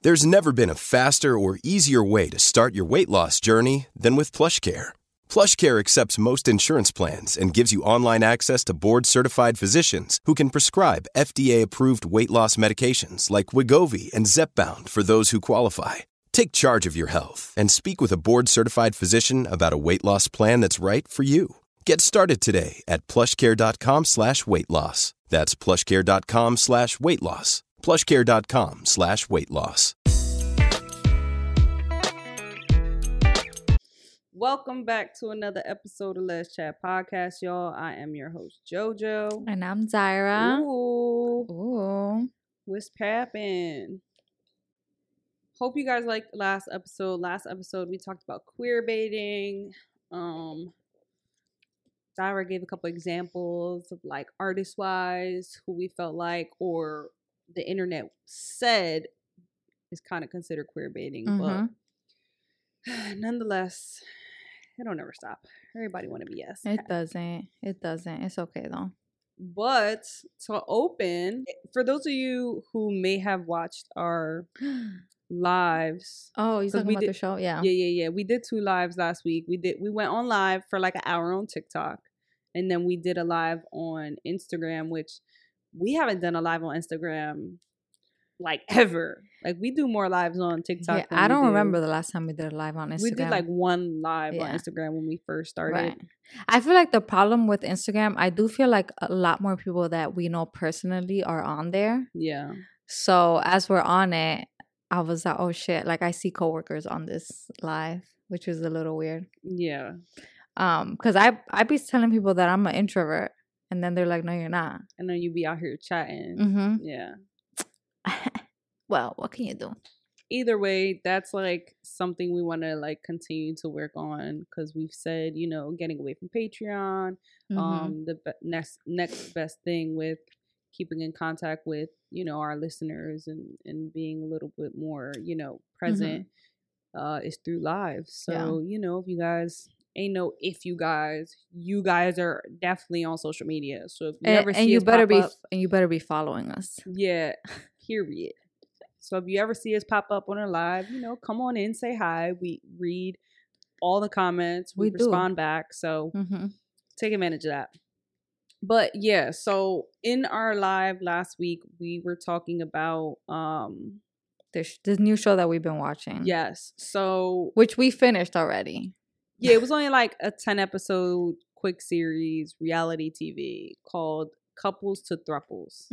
There's never been a faster or easier way to start your weight loss journey than with PlushCare. PlushCare accepts most insurance plans and gives you online access to board-certified physicians who can prescribe FDA-approved weight loss medications like Wegovy and Zepbound for those who qualify. Take charge of your health and speak with a board-certified physician about a weight loss plan that's right for you. Get started today at plushcare.com/weight loss. That's plushcare.com/weight loss. plushcare.com/weight loss. Welcome back to another episode of Let's Chat Podcast, y'all. I am your host, JoJo. And I'm Zyra. Ooh. What's poppin'? Hope you guys liked last episode. Last episode, we talked about queer baiting. Zyra gave a couple examples of like artist-wise, who we felt like, or the internet said is kind of considered queer baiting. But nonetheless, it don't ever stop. Everybody want to be yes. It doesn't. It's okay though. But to open, for those of you who may have watched our lives. Oh, you talking about the show? Yeah. Yeah. We did 2 lives last week. We went on live for like an hour on TikTok. And then we did a live on Instagram, which we haven't done a live on Instagram like ever. Like we do more lives on TikTok. Yeah, I don't remember the last time we did a live on Instagram. We did like 1 live on Instagram when we first started. Right. I feel like the problem with Instagram, I do feel like a lot more people that we know personally are on there. Yeah. So as we're on it, I was like, oh shit, like I see coworkers on this live, which is a little weird. Yeah. Because I be telling people that I'm an introvert, and then they're like, no, you're not. And then you be out here chatting. Mm-hmm. Yeah. Well, what can you do? Either way, that's like something we want to like continue to work on, because we've said, you know, getting away from Patreon, the next best thing with keeping in contact with, you know, our listeners and being a little bit more, you know, present is through live. So, you know, if you guys you guys are definitely on social media. So if you ever see us pop up, and you better be following us. Yeah, period. So if you ever see us pop up on a live, you know, come on in, say hi. We read all the comments. We respond back. So take advantage of that. But yeah, so in our live last week, we were talking about this new show that we've been watching. Yes. So which we finished already. Yeah, it was only like a 10-episode quick series reality TV called Couples to Thruples.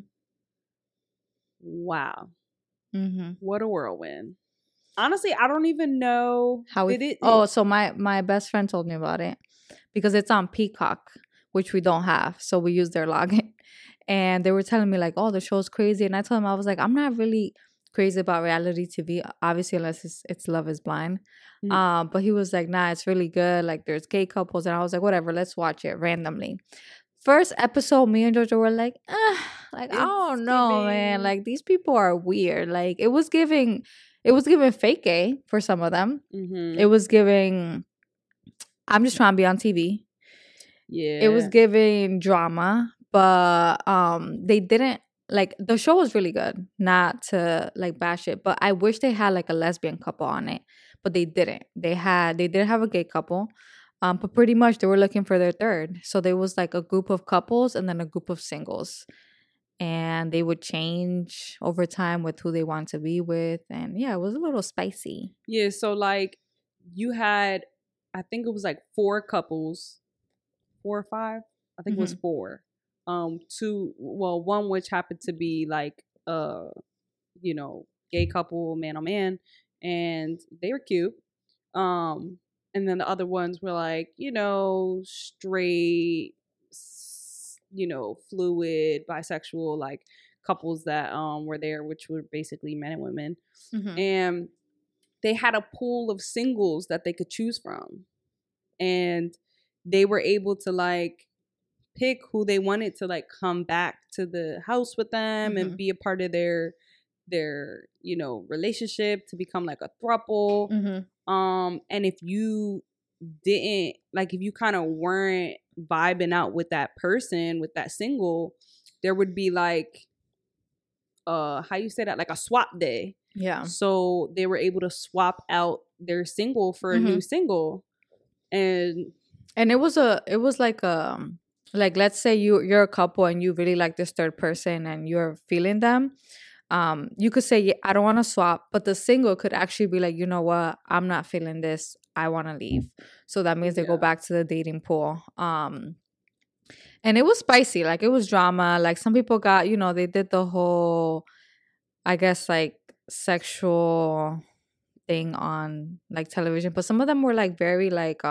Wow. What a whirlwind. Honestly, I don't even know how it. Oh, so my best friend told me about it because it's on Peacock, which we don't have. So we use their login. And they were telling me like, oh, the show's crazy. And I told them, I was like, I'm not really crazy about reality TV, obviously, unless it's Love is Blind. But he was like, nah, it's really good. Like there's gay couples. And I was like, whatever, let's watch it randomly. First episode, me and JoJo were like, I don't know, man. Like these people are weird. Like it was giving fake gay for some of them. It was giving, I'm just trying to be on TV. Yeah. It was giving drama, but they didn't, like, the show was really good, not to like bash it, but I wish they had like a lesbian couple on it, but they didn't. They did have a gay couple, but pretty much they were looking for their third. So there was like a group of couples and then a group of singles, and they would change over time with who they want to be with. And yeah, it was a little spicy. Yeah. So like you had, I think it was like 4 couples, 4 or 5. I think it was 4. 2, well, one which happened to be like you know, gay couple, man on man, and they were cute. And then the other ones were like, you know, straight, you know, fluid, bisexual, like couples that were there, which were basically men and women. And they had a pool of singles that they could choose from, and they were able to like pick who they wanted to like come back to the house with them and be a part of their you know, relationship, to become like a throuple. And if you didn't, like, if you kind of weren't vibing out with that person, with that single, there would be like how you say that, like a swap day. Yeah. So they were able to swap out their single for a new single. And it was like let's say you're a couple and you really like this third person and you're feeling them. You could say, yeah, I don't want to swap, but the single could actually be like, you know what, I'm not feeling this, I want to leave. So that means they go back to the dating pool. And it was spicy, like it was drama. Like some people got, they did the whole, I guess, like sexual thing on like television, but some of them were like very like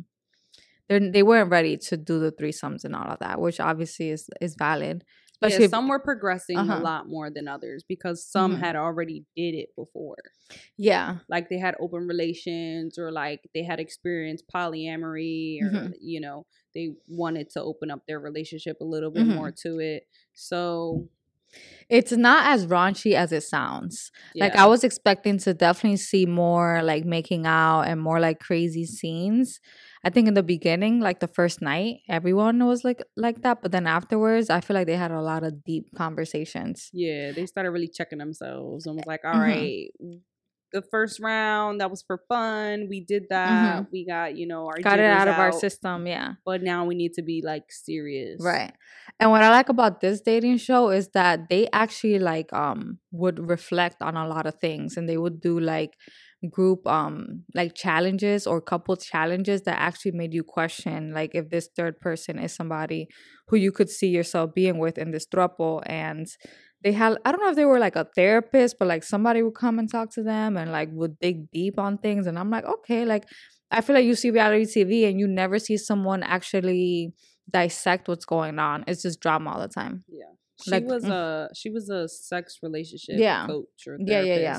they weren't ready to do the threesomes and all of that, which obviously is valid. Especially some were progressing a lot more than others because some had already did it before. Yeah. Like they had open relations or like they had experienced polyamory or, they wanted to open up their relationship a little bit more to it. So it's not as raunchy as it sounds. Yeah. Like I was expecting to definitely see more like making out and more like crazy scenes. I think in the beginning, like the first night, everyone was like that. But then afterwards, I feel like they had a lot of deep conversations. Yeah, they started really checking themselves and was like, all right, the first round, that was for fun. We did that. We got, our got it out of our system. Yeah. But now we need to be like serious. Right. And what I like about this dating show is that they actually like would reflect on a lot of things, and they would do like group like challenges or couple challenges that actually made you question like if this third person is somebody who you could see yourself being with in this throuple. And they had, I don't know if they were like a therapist, but like somebody would come and talk to them and like would dig deep on things. And I'm like, okay, like I feel like you see reality TV and you never see someone actually dissect what's going on. It's just drama all the time. Yeah. She was a sex relationship coach or therapist. Yeah.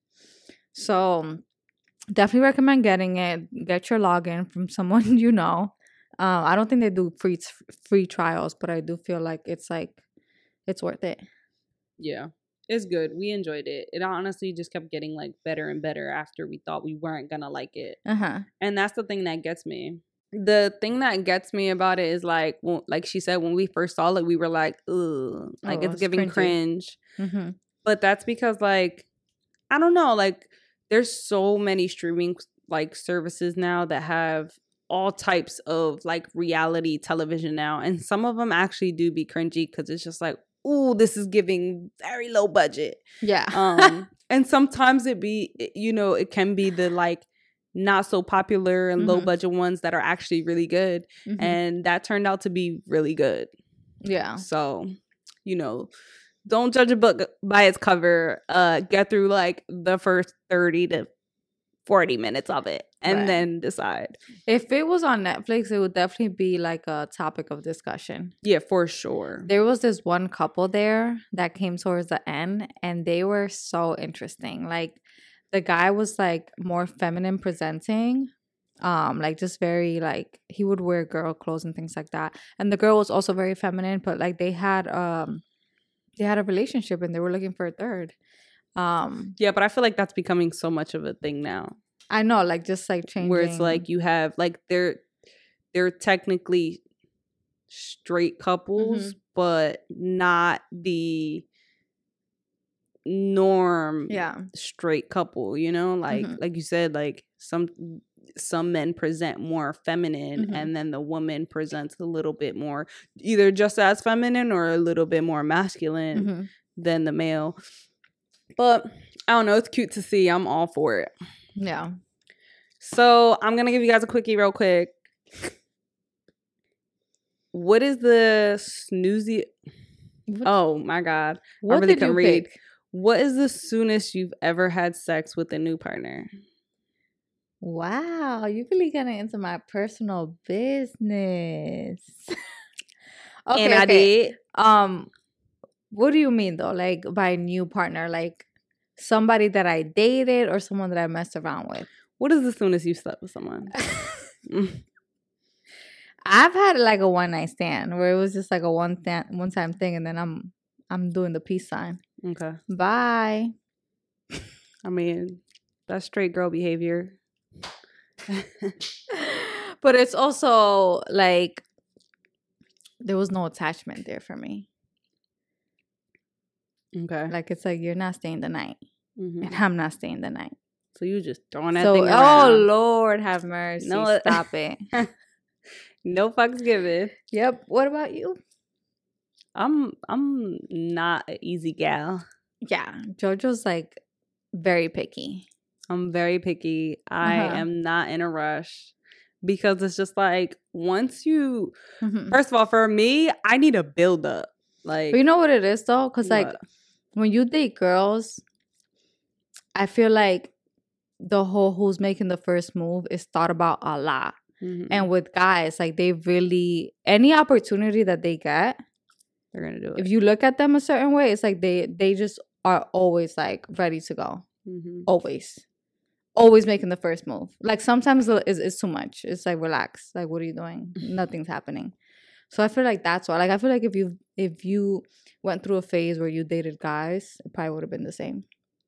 So definitely recommend getting it. Get your login from someone you know. I don't think they do free trials, but I do feel like it's worth it. Yeah, it's good. We enjoyed it. It honestly just kept getting like better and better after we thought we weren't gonna like it. And that's the thing that gets me. The thing that gets me about it is like, well, like she said, when we first saw it, we were like, ugh, like it's giving cringe. But that's because like, I don't know, like there's so many streaming like services now that have all types of like reality television now, and some of them actually do be cringy because it's just like, ooh, this is giving very low budget. Yeah. And sometimes it can be the like not so popular and low budget ones that are actually really good. And that turned out to be really good. Yeah. So, don't judge a book by its cover. Get through like the first 30 to 40 minutes of it and then decide. If it was on Netflix, it would definitely be like a topic of discussion. Yeah, for sure. There was this one couple there that came towards the end and they were so interesting. Like the guy was like more feminine presenting, like just very like he would wear girl clothes and things like that. And the girl was also very feminine, but like they had a relationship and they were looking for a third. Yeah, but I feel like that's becoming so much of a thing now. I know, like just like changing where it's like you have like they're technically straight couples, but not the norm straight couple, like you said, like some men present more feminine and then the woman presents a little bit more either just as feminine or a little bit more masculine than the male. But I don't know, it's cute to see. I'm all for it. Yeah. So I'm gonna give you guys a quickie real quick. What is the snoozy? Oh my God. What I really couldn't read. Pick? What is the soonest you've ever had sex with a new partner? Wow, you really getting into my personal business. And I did. What do you mean though? Like by new partner, like somebody that I dated or someone that I messed around with? What is the soonest you slept with someone? I've had like a one night stand where it was just like a one time thing, and then I'm doing the peace sign. Okay. Bye. I mean, that's straight girl behavior. But it's also like there was no attachment there for me. Okay. Like it's like you're not staying the night. and I'm not staying the night. So you just throwing that So, thing around. oh Lord, have mercy! No. Stop it. No fucks given. Yep. What about you? I'm not an easy gal. Yeah, JoJo's like very picky. I'm very picky. I am not in a rush because it's just like once you, first of all, for me, I need a build up. Like, but you know what it is though, because like when you date girls, I feel like the whole who's making the first move is thought about a lot. And with guys, like they really any opportunity that they get, they're gonna do it. If you look at them a certain way, it's like they just are always like ready to go. Always making the first move. Like sometimes it's too much. It's like relax. Like what are you doing? Nothing's happening. So I feel like that's why. Like I feel like if you went through a phase where you dated guys, it probably would have been the same.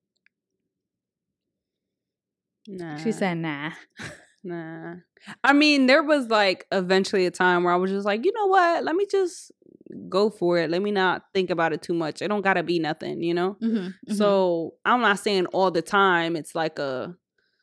Nah. She said nah. Nah. I mean, there was like eventually a time where I was just like, you know what? Let me just go for it. Let me not think about it too much. It don't gotta be nothing, you know? So I'm not saying all the time it's like a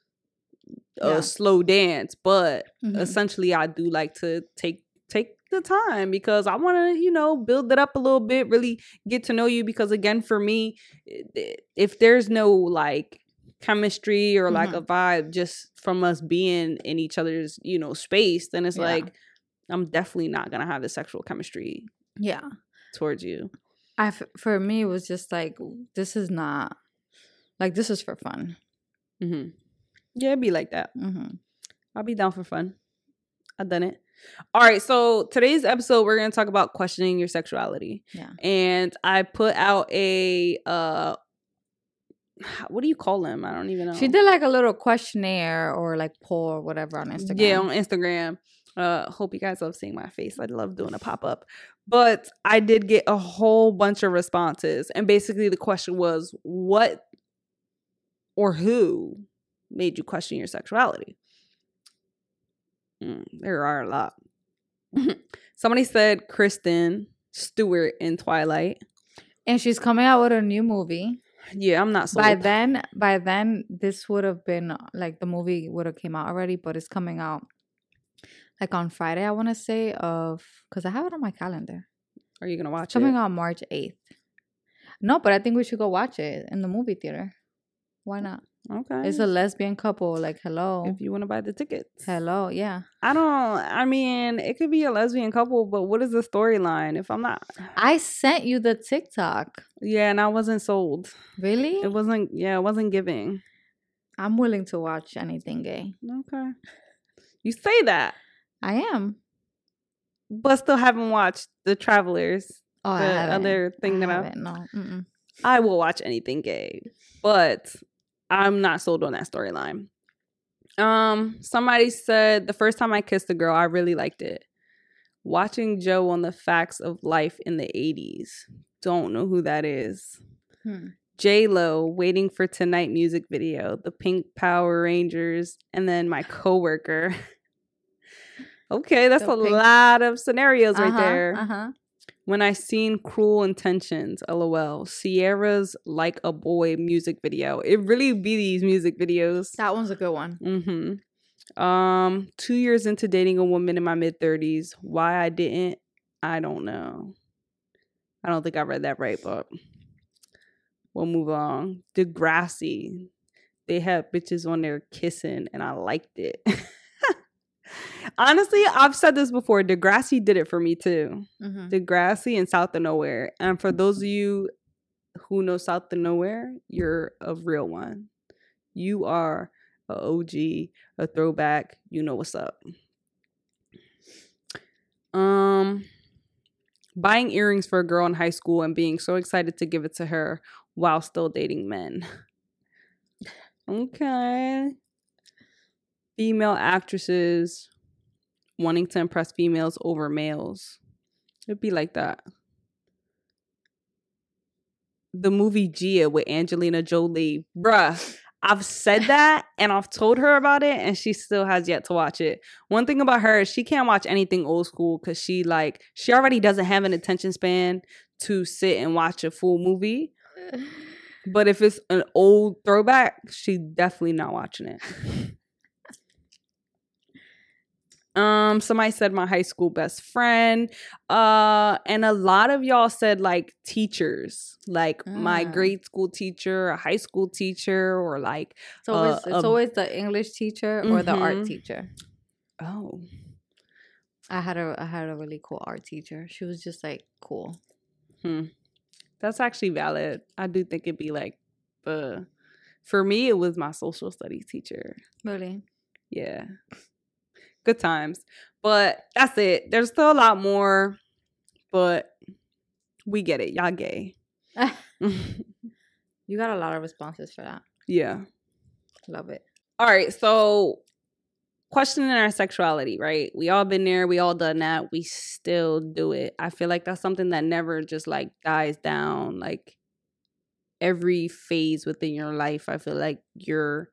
slow dance, but essentially I do like to take the time because I want to, you know, build it up a little bit, really get to know you. Because again, for me, if there's no like chemistry or like a vibe just from us being in each other's, you know, space, then it's like I'm definitely not gonna have the sexual chemistry towards you. For me it was just like this is not like this is for fun. Yeah, it'd be like that. I'll be down for fun. I've done it. All right, so today's episode we're gonna talk about questioning your sexuality. And I put out a what do you call them? I don't even know. She did like a little questionnaire or like poll or whatever on Instagram. Yeah, on Instagram. Hope you guys love seeing my face. I love doing a pop-up. But I did get a whole bunch of responses. And basically the question was, what or who made you question your sexuality? There are a lot. Somebody said Kristen Stewart in Twilight. And she's coming out with a new movie. Yeah, I'm not sold. By then, this would have been like the movie would have came out already, but it's coming out like on Friday. I want to say because I have it on my calendar. Are you gonna watch it? Coming out March 8th. No, but I think we should go watch it in the movie theater. Why not? Okay. It's a lesbian couple. Like, hello. If you want to buy the tickets. Hello, yeah. I mean, it could be a lesbian couple, but what is the storyline if I'm not? I sent you the TikTok. Yeah, and I wasn't sold. Really? It wasn't giving. I'm willing to watch anything gay. Okay. You say that. I am. But still haven't watched The Travelers. Oh, the other thing I will watch anything gay. But I'm not sold on that storyline. Somebody said the first time I kissed a girl, I really liked it. Watching Joe on The Facts of Life in the 80s. Don't know who that is. J-Lo, Waiting for Tonight music video. The Pink Power Rangers. And then my coworker. Okay, that's a lot of scenarios right there. When I seen Cruel Intentions, LOL. Sierra's Like a Boy music video. It really be these music videos. That one's a good one. 2 years into dating a woman in my mid-30s. Why I didn't, I don't know. I don't think I read that right, but we'll move on. Degrassi. They had bitches on there kissing, and I liked it. Honestly, I've said this before. Degrassi did it for me too. Degrassi and South of Nowhere. And for those of you who know South of Nowhere, you're a real one. You are a OG, a throwback. You know what's up. Buying earrings for a girl in high school and being so excited to give it to her while still dating men. Okay. Female actresses wanting to impress females over males. It'd be like that. The movie Gia with Angelina Jolie. Bruh, I've said that and I've told her about it and she still has yet to watch it. One thing about her is she can't watch anything old school because she already doesn't have an attention span to sit and watch a full movie. But if it's an old throwback, she's definitely not watching it. Somebody said my high school best friend. And a lot of y'all said like teachers, like my grade school teacher, a high school teacher, or like it's always the English teacher or the art teacher. Oh. I had a really cool art teacher. She was just like cool. That's actually valid. I do think it'd be like for me it was my social studies teacher. Really? Yeah. Good times. But that's it. There's still a lot more, but we get it. Y'all gay. You got a lot of responses for that. Yeah. Love it. All right. So questioning our sexuality, right? We all been there. We all done that. We still do it. I feel like that's something that never just like dies down. Like every phase within your life, I feel like you're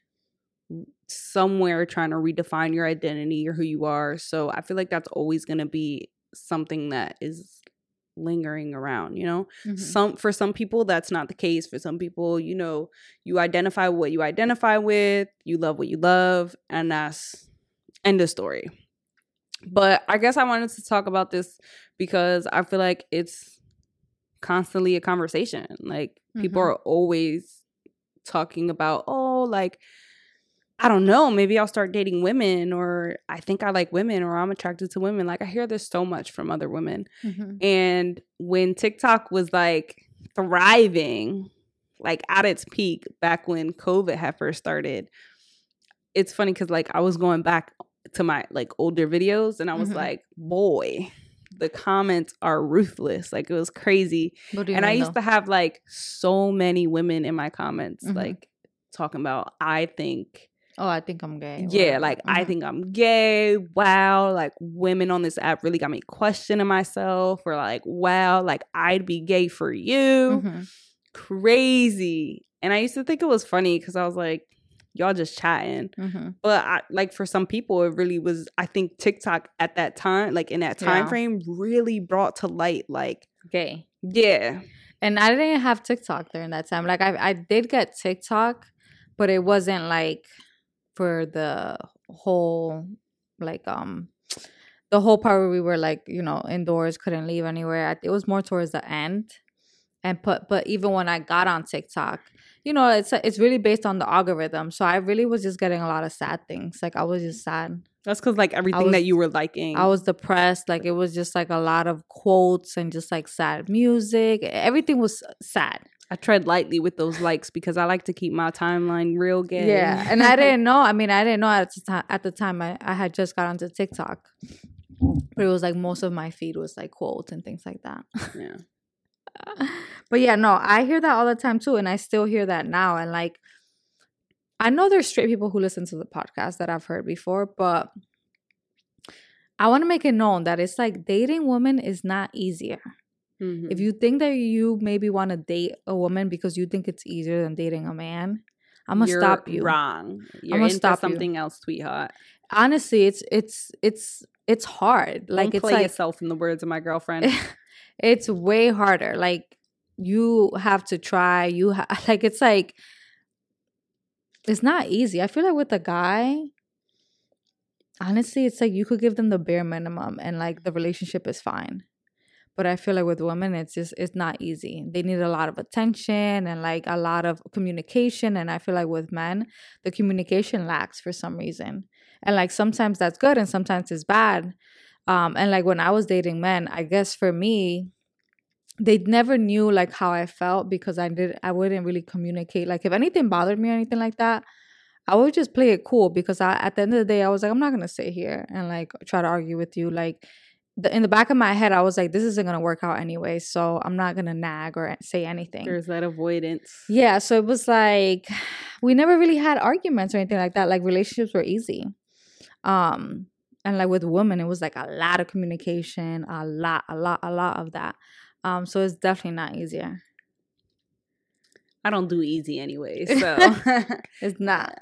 somewhere trying to redefine your identity or who you are. So I feel like that's always going to be something that is lingering around, you know. For some people that's not the case. For some people, you know, you identify what you identify with, you love what you love, and that's end of story. But I guess I wanted to talk about this because I feel like it's constantly a conversation. Like people are always talking about, oh, like I don't know, maybe I'll start dating women, or I think I like women, or I'm attracted to women. Like I hear this so much from other women. And when TikTok was like thriving, like at its peak back when COVID had first started, it's funny because like I was going back to my like older videos and I was like, boy, the comments are ruthless. Like it was crazy. And I used to have like so many women in my comments like talking about I think I'm gay. Yeah, like I think I'm gay. Wow, like women on this app really got me questioning myself. Or like, wow, like I'd be gay for you. Crazy. And I used to think it was funny because I was like, y'all just chatting. But like for some people, it really was. I think TikTok at that time, like in that time frame, really brought to light like gay. Yeah. And I didn't have TikTok during that time. Like I did get TikTok, but it wasn't like for the whole like the whole part where we were like, you know, indoors, couldn't leave anywhere. It was more towards the end. But even when I got on TikTok, you know, it's really based on the algorithm. So I really was just getting a lot of sad things. Like I was just sad. That's because like everything that you were liking. I was depressed. Like it was just like a lot of quotes and just like sad music. Everything was sad. I tread lightly with those likes because I like to keep my timeline real gay. Yeah, and I didn't know. I mean, I didn't know at the time. I had just got onto TikTok, but it was like most of my feed was like quotes and things like that. Yeah. But yeah, no, I hear that all the time too, and I still hear that now. And like, I know there's straight people who listen to the podcast that I've heard before, but I want to make it known that it's like dating women is not easier. If you think that you maybe want to date a woman because you think it's easier than dating a man, I'm gonna stop you. Wrong. You're into stop something else, sweetheart. Honestly, it's hard. Like Don't play yourself, in the words of my girlfriend. It's way harder. Like you have to try. It's not easy. I feel like with a guy, honestly, it's like you could give them the bare minimum and like the relationship is fine. But I feel like with women, it's not easy. They need a lot of attention and like a lot of communication. And I feel like with men, the communication lacks for some reason. And like sometimes that's good and sometimes it's bad. And like when I was dating men, I guess for me, they never knew like how I felt because I wouldn't really communicate. Like if anything bothered me or anything like that, I would just play it cool because at the end of the day, I was like, I'm not going to sit here and like try to argue with you. Like in the back of my head, I was like, this isn't going to work out anyway. So I'm not going to nag or say anything. There's that avoidance. Yeah. So it was like, we never really had arguments or anything like that. Like relationships were easy. And like with women, it was like a lot of communication, a lot of that. So it's definitely not easier. I don't do easy anyway, so it's not.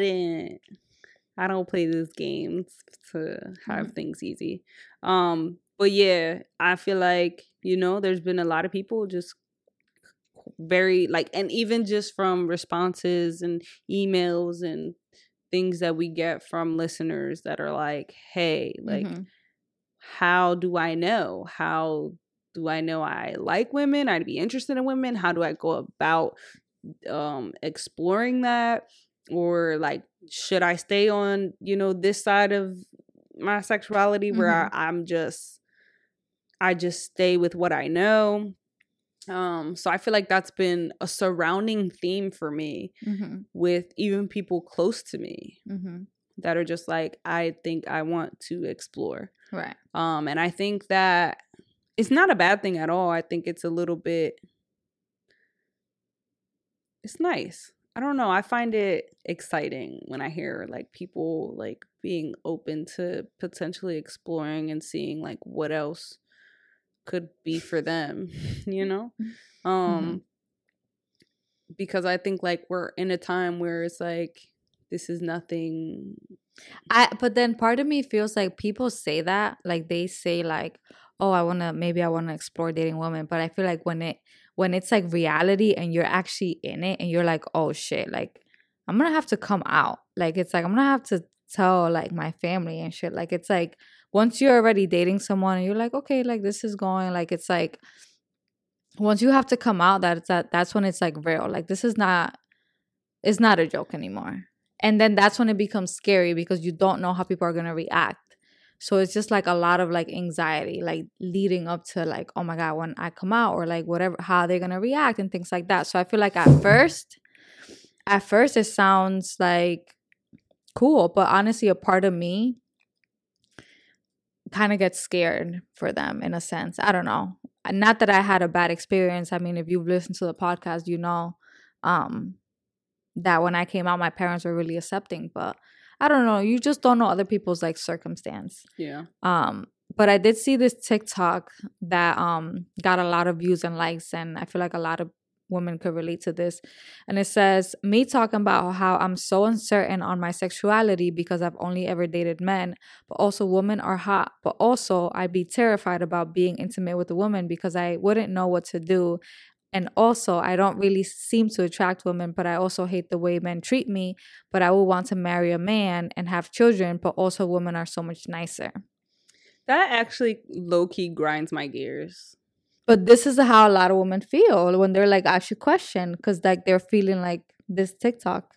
I don't play these games to have things easy. But yeah, I feel like, you know, there's been a lot of people just very like, and even just from responses and emails and things that we get from listeners that are like, hey, like, how do I know? How do I know I like women? I'd be interested in women. How do I go about exploring that? Or like, should I stay on, you know, this side of my sexuality where I just stay with what I know? So I feel like that's been a surrounding theme for me with even people close to me that are just like, I think I want to explore. Right. And I think that it's not a bad thing at all. I think it's a little bit, it's nice. I don't know. I find it exciting when I hear like people like being open to potentially exploring and seeing like what else could be for them, you know? Because I think like we're in a time where it's like, this is nothing. But then part of me feels like people say that, like they say like, oh, maybe I want to explore dating women. But I feel like when it's like reality and you're actually in it and you're like, oh shit, like I'm going to have to come out. Like, it's like, I'm going to have to tell like my family and shit. Like, it's like, once you're already dating someone and you're like, okay, like this is going, like, it's like, once you have to come out, that's when it's like real. Like, this is not, it's not a joke anymore. And then that's when it becomes scary because you don't know how people are going to react. So it's just like a lot of like anxiety, like leading up to like, oh my God, when I come out or like whatever, how they're going to react and things like that. So I feel like at first it sounds like cool, but honestly, a part of me kind of gets scared for them in a sense. I don't know. Not that I had a bad experience. I mean, if you've listened to the podcast, you know that when I came out, my parents were really accepting, but I don't know. You just don't know other people's like circumstance. Yeah. But I did see this TikTok that got a lot of views and likes, and I feel like a lot of women could relate to this. And it says, me talking about how I'm so uncertain on my sexuality because I've only ever dated men, but also women are hot. But also I'd be terrified about being intimate with a woman because I wouldn't know what to do. And also, I don't really seem to attract women, but I also hate the way men treat me. But I would want to marry a man and have children, but also women are so much nicer. That actually low-key grinds my gears. But this is how a lot of women feel when they're like, I should question, because like they're feeling like this TikTok.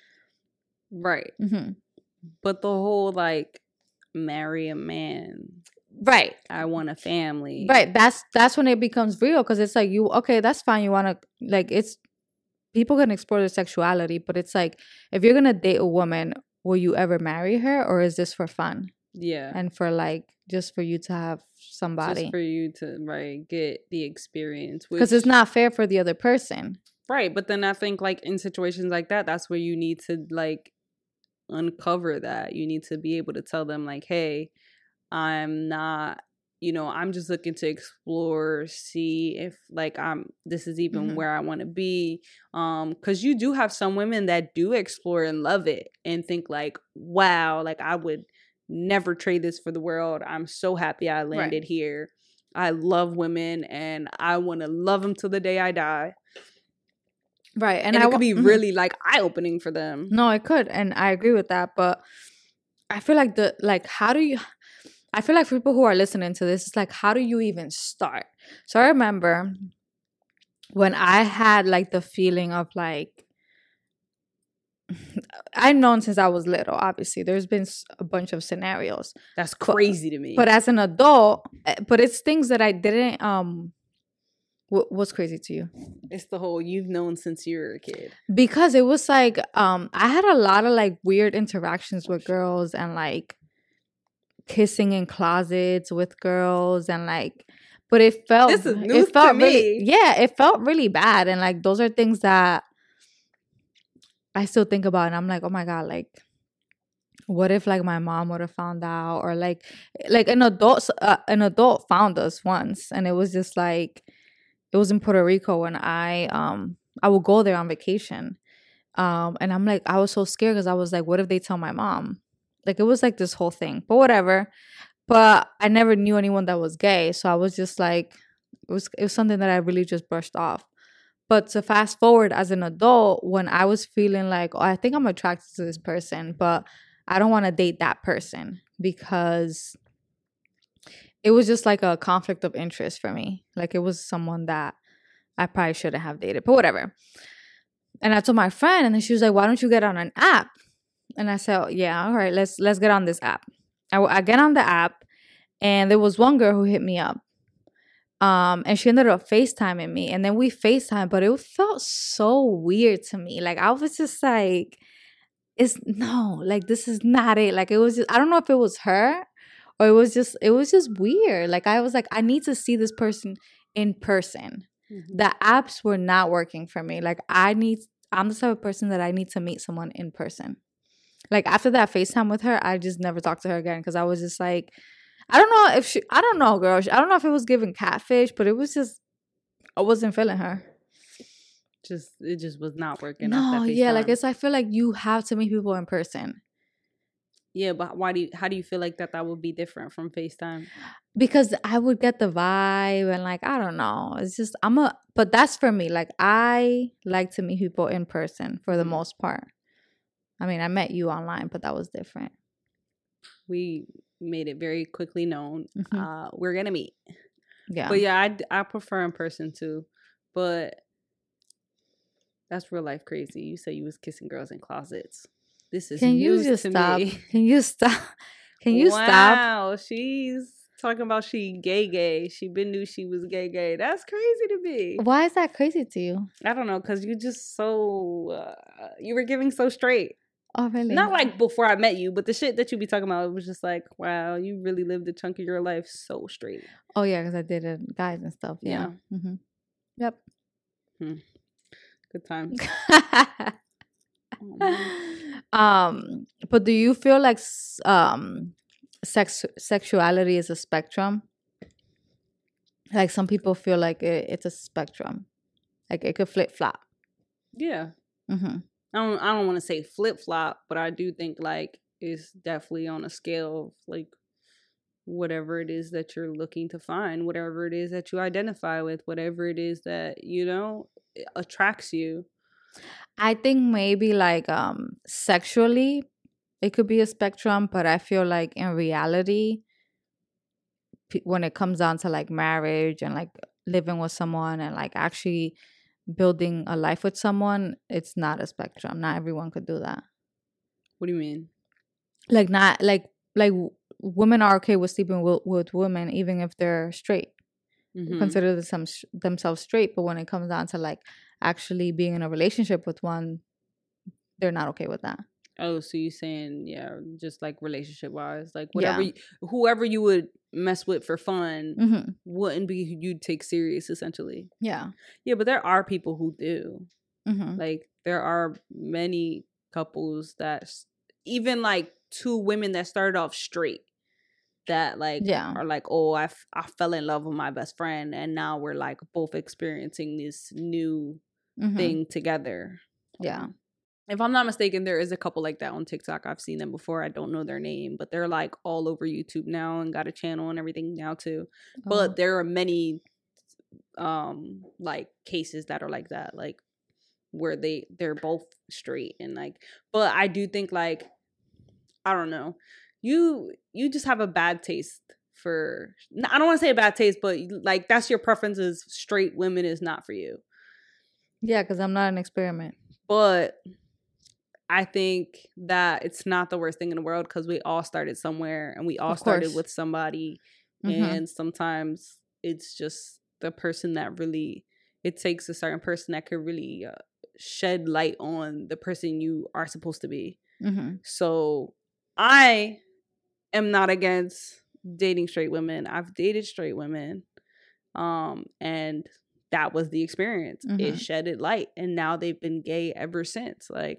Right. But the whole like, marry a man. Right. I want a family. Right. That's when it becomes real, because it's like, okay, that's fine. You want to, like, it's, people can explore their sexuality, but it's like, if you're going to date a woman, will you ever marry her, or is this for fun? Yeah. And for like, just for you to have somebody. Just for you to, right, get the experience. Because it's not fair for the other person. Right. But then I think like in situations like that, that's where you need to like uncover that. You need to be able to tell them like, hey, I'm not, you know, I'm just looking to explore, see if like this is even where I want to be. Because you do have some women that do explore and love it and think like, wow, like I would never trade this for the world. I'm so happy I landed here. I love women and I want to love them till the day I die. Right. And it could be really like eye-opening for them. No, it could. And I agree with that. But I feel like I feel like for people who are listening to this, it's like, how do you even start? So I remember when I had like the feeling of like, I've known since I was little, obviously. There's been a bunch of scenarios. That's crazy to me. But as an adult, but it's things that I didn't, what's crazy to you? It's the whole, you've known since you were a kid. Because it was like, I had a lot of like weird interactions with girls and like kissing in closets with girls and like, but it felt, this is news to me. Really, yeah, it felt really bad. And like, those are things that I still think about, and I'm like, oh my God, like, what if like my mom would have found out, or like an adult found us once, and it was just like, it was in Puerto Rico when I would go there on vacation, and I'm like, I was so scared because I was like, what if they tell my mom? Like, it was like this whole thing, but whatever. But I never knew anyone that was gay, so I was just like, it was something that I really just brushed off. But to fast forward as an adult, when I was feeling like, oh, I think I'm attracted to this person, but I don't want to date that person because it was just like a conflict of interest for me. Like it was someone that I probably shouldn't have dated, but whatever. And I told my friend, and then she was like, why don't you get on an app? And I said, yeah, all right, let's get on this app. I get on the app, and there was one girl who hit me up. And she ended up FaceTiming me, and then we FaceTime, but it felt so weird to me. Like I was just like, this is not it. Like it was just, I don't know if it was her or it was just weird. Like I was like, I need to see this person in person. Mm-hmm. The apps were not working for me. Like I'm the type of person that I need to meet someone in person. Like after that FaceTime with her, I just never talked to her again because I was just like, I don't know, girl. I don't know if it was giving catfish, but it was just, I wasn't feeling her. It just was not working. No, yeah, like I feel like you have to meet people in person. Yeah, but how do you feel like that would be different from FaceTime? Because I would get the vibe and like, I don't know. It's just, but that's for me. Like I like to meet people in person for the most part. I mean, I met you online, but that was different. We made it very quickly known. We're going to meet. Yeah. But yeah, I prefer in person too. But that's real life crazy. You say you was kissing girls in closets. This is news to me. Can you stop? Wow, she's talking about she gay. She been knew she was gay. That's crazy to me. Why is that crazy to you? I don't know, because you just so you were giving so straight. Oh, really? Not like before I met you, but the shit that you be talking about, it was just like, wow, you really lived a chunk of your life so straight. Oh yeah, because I dated guys and stuff. Yeah. Mm-hmm. Yep. Good time. But do you feel like sexuality is a spectrum? Like some people feel like it's a spectrum, like it could flip flop. Yeah. Mm-hmm. I don't want to say flip flop, but I do think like it's definitely on a scale of like whatever it is that you're looking to find, whatever it is that you identify with, whatever it is that attracts you. I think maybe like sexually it could be a spectrum, but I feel like in reality when it comes down to like marriage and like living with someone and like actually building a life with someone, it's not a spectrum. Not everyone could do that. What do you mean? Like not like women are okay with sleeping with women even if they're straight. Mm-hmm. Consider themselves straight, but when it comes down to like actually being in a relationship with one, they're not okay with that. Oh, so you're saying, yeah, just like relationship wise, like whatever, whoever you would mess with for fun wouldn't be who you'd take serious, essentially. Yeah. Yeah, but there are people who do. Like there are many couples that even like two women that started off straight that like are like, oh, I fell in love with my best friend and now we're like both experiencing this new thing together. Yeah. If I'm not mistaken, there is a couple like that on TikTok. I've seen them before. I don't know their name, but they're like all over YouTube now and got a channel and everything now too. Oh. But there are many like cases that are like that, like where they're both straight and like, but I do think like, I don't know, you just have a bad taste for, I don't want to say a bad taste, but like that's your preference is straight women is not for you. Yeah, because I'm not an experiment. But I think that it's not the worst thing in the world because we all started somewhere and we all started with somebody. And sometimes it's just the person that really, it takes a certain person that could really shed light on the person you are supposed to be. So I am not against dating straight women. I've dated straight women. And that was the experience. It shedded light and now they've been gay ever since. Like,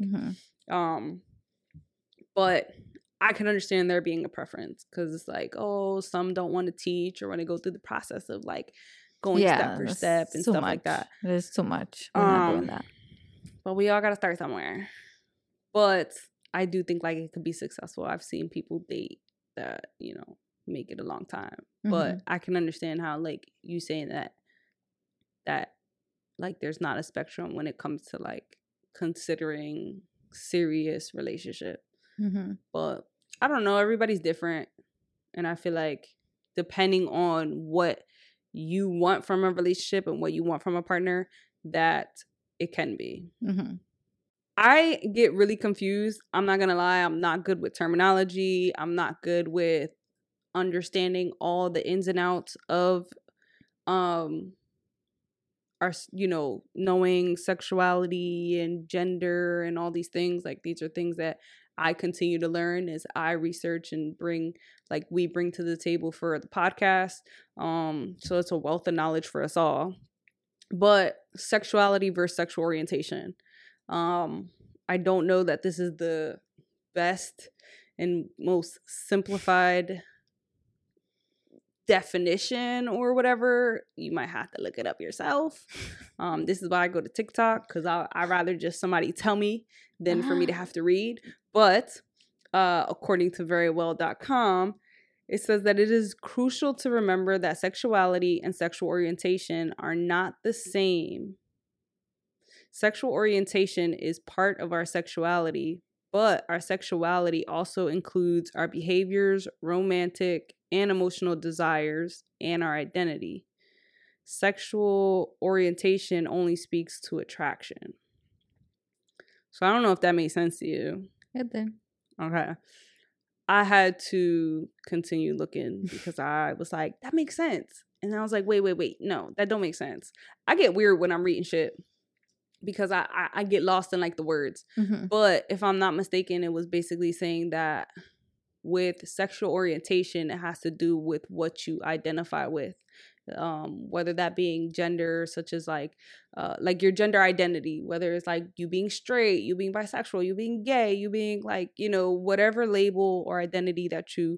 but I can understand there being a preference because it's like, oh, some don't want to teach or want to go through the process of like going step for step and stuff like that. There's too much. We're not doing that. But we all got to start somewhere. But I do think like it could be successful. I've seen people date that, make it a long time. But I can understand how like you saying that like there's not a spectrum when it comes to like considering serious relationship. But I don't know, everybody's different, and I feel like depending on what you want from a relationship and what you want from a partner, that it can be. I get really confused. I'm not gonna lie, I'm not good with terminology. I'm not good with understanding all the ins and outs of our, knowing sexuality and gender and all these things. Like, these are things that I continue to learn as I research and we bring to the table for the podcast. So it's a wealth of knowledge for us all. But sexuality versus sexual orientation. I don't know that this is the best and most simplified definition or whatever. You might have to look it up yourself. This is why I go to TikTok, because I'd rather just somebody tell me than for me to have to read. But according to verywell.com, it says that it is crucial to remember that sexuality and sexual orientation are not the same. Sexual orientation is part of our sexuality, but our sexuality also includes our behaviors, romantic and emotional desires, and our identity. Sexual orientation only speaks to attraction. So I don't know if that made sense to you. It did. Okay. I had to continue looking because I was like, that makes sense. And I was like, wait. No, that don't make sense. I get weird when I'm reading shit because I get lost in like the words. But if I'm not mistaken, it was basically saying that with sexual orientation, it has to do with what you identify with. Whether that being gender, such as like your gender identity, whether it's like you being straight, you being bisexual, you being gay, you being like, whatever label or identity that you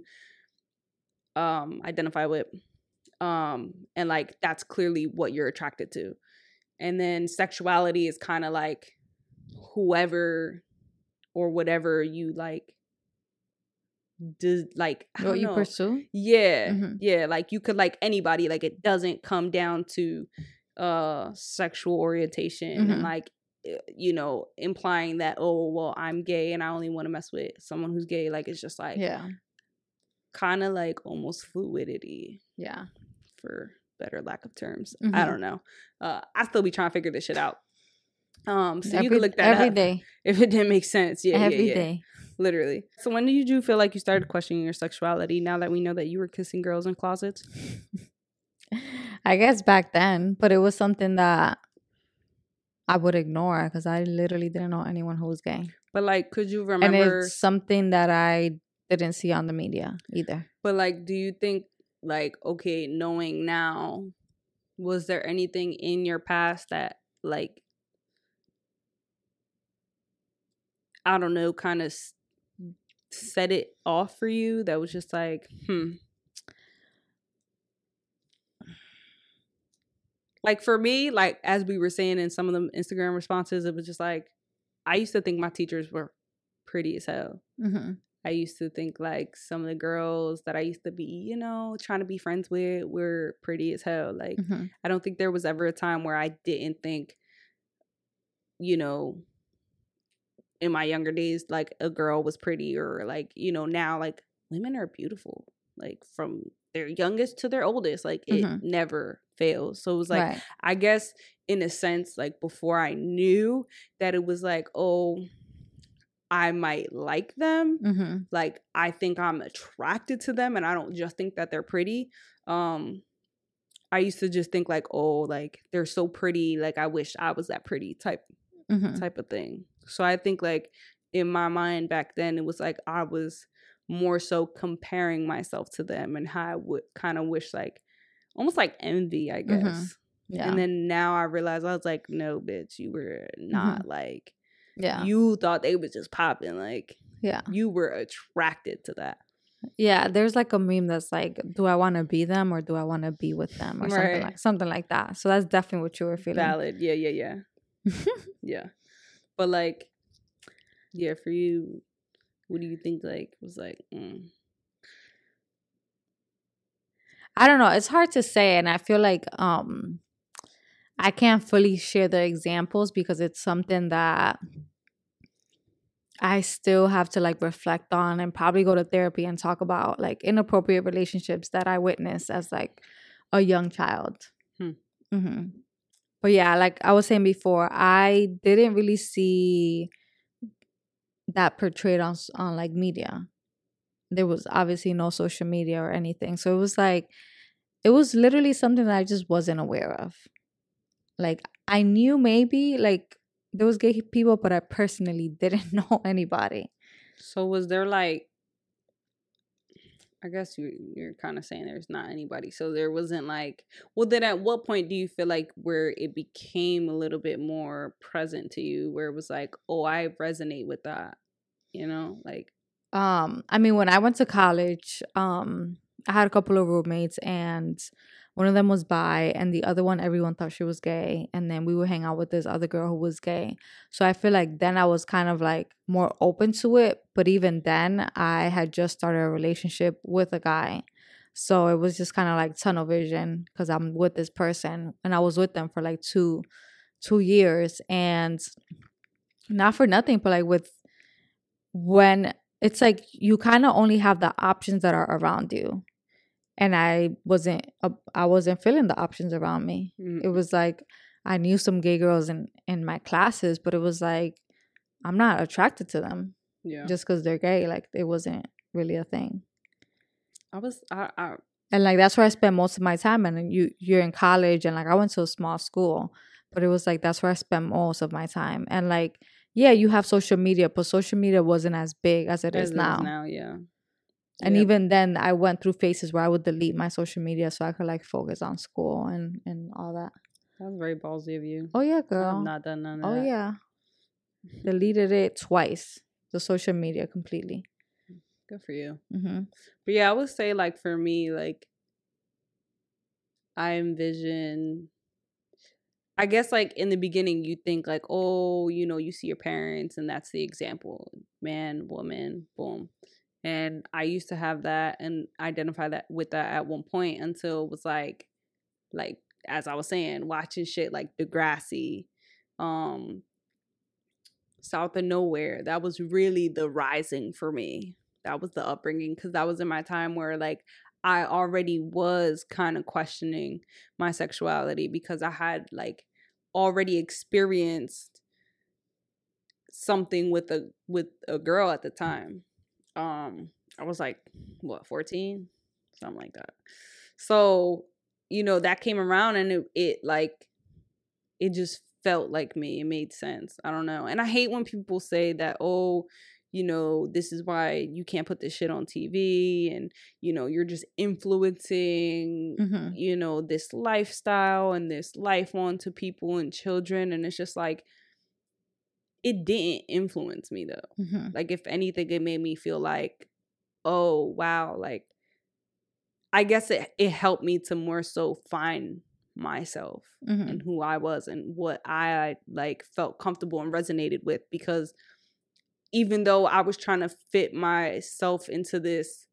identify with, and like that's clearly what you're attracted to. And then sexuality is kind of like whoever or whatever you like does, like I don't know. Pursue. Yeah, like you could like anybody. Like it doesn't come down to sexual orientation and like implying that, oh well, I'm gay and I only want to mess with someone who's gay. Like it's just like kind of like almost fluidity, for better lack of terms. I don't know. I still be trying to figure this shit out. So you can look that every up day if it didn't make sense. Every day. Literally. So when did you feel like you started questioning your sexuality, now that we know that you were kissing girls in closets? I guess back then, but it was something that I would ignore because I literally didn't know anyone who was gay. But like, could you remember? And it's something that I didn't see on the media either. But like, do you think like, okay, knowing now, was there anything in your past that like, I don't know, kind of set it off for you that was just like, Like for me, like as we were saying in some of the Instagram responses, it was just like, I used to think my teachers were pretty as hell. I used to think like some of the girls that I used to be, trying to be friends with were pretty as hell. Like, I don't think there was ever a time where I didn't think, in my younger days, like a girl was pretty, or like, now like women are beautiful, like from their youngest to their oldest, like it never fails. So it was like, I guess in a sense, like before I knew that it was like, oh, I might like them. Like I think I'm attracted to them, and I don't just think that they're pretty. I used to just think like, oh, like they're so pretty, like I wish I was that pretty type of thing. So I think like in my mind back then, it was like I was more so comparing myself to them and how I would kind of wish, like almost like envy, I guess. Yeah. And then now I realized, I was like, no, bitch, you were not like, you thought they was just popping, like, you were attracted to that. Yeah, there's like a meme that's like, do I want to be them or do I want to be with them, or something like that. So that's definitely what you were feeling. Valid. Yeah. Yeah. But like, yeah, for you, what do you think like was like I don't know, it's hard to say. And I feel like I can't fully share the examples because it's something that I still have to like reflect on and probably go to therapy and talk about like inappropriate relationships that I witnessed as like a young child. Mm-hmm. But yeah, like I was saying before, I didn't really see that portrayed on like media. There was obviously no social media or anything. So it was like, it was literally something that I just wasn't aware of. Like I knew maybe like there was gay people, but I personally didn't know anybody. So was there like, I guess you're kind of saying there's not anybody. So there wasn't like, well, then at what point do you feel like where it became a little bit more present to you, where it was like, oh, I resonate with that, you know, like. I mean, when I went to college, I had a couple of roommates, and one of them was bi, and the other one, everyone thought she was gay. And then we would hang out with this other girl who was gay. So I feel like then I was kind of like more open to it. But even then, I had just started a relationship with a guy. So it was just kind of like tunnel vision because I'm with this person, and I was with them for like two years. And not for nothing, but like when it's like you kind of only have the options that are around you. And I wasn't feeling the options around me. It was like I knew some gay girls in my classes, but it was like I'm not attracted to them just because they're gay. Like it wasn't really a thing. And like that's where I spent most of my time. And you're in college, and like I went to a small school, but it was like that's where I spent most of my time. And like, yeah, you have social media, but social media wasn't as big as it is now. Yeah. And even then, I went through phases where I would delete my social media so I could like focus on school and all that. That was very ballsy of you. Oh yeah, girl. I have not done none of that. Oh yeah. Deleted it twice, the social media completely. Good for you. Mm-hmm. But yeah, I would say like for me, like I envision, I guess like in the beginning you think like, oh, you know, you see your parents and that's the example. Man, woman, boom. And I used to have that and identify that with that at one point until it was like as I was saying, watching shit like Degrassi, South of Nowhere. That was really the rising for me. That was the upbringing, because that was in my time where like I already was kind of questioning my sexuality because I had like already experienced something with a girl at the time. I was like, what, 14? Something like that. So, you know, that came around and it just felt like me. It made sense. I don't know. And I hate when people say that, oh, you know, this is why you can't put this shit on TV and, you know, you're just influencing, you know, this lifestyle and this life onto people and children. And it's just like, it didn't influence me though. Like if anything, it made me feel like, oh wow, like I guess it helped me to more so find myself and who I was and what I like felt comfortable and resonated with, because even though I was trying to fit myself into this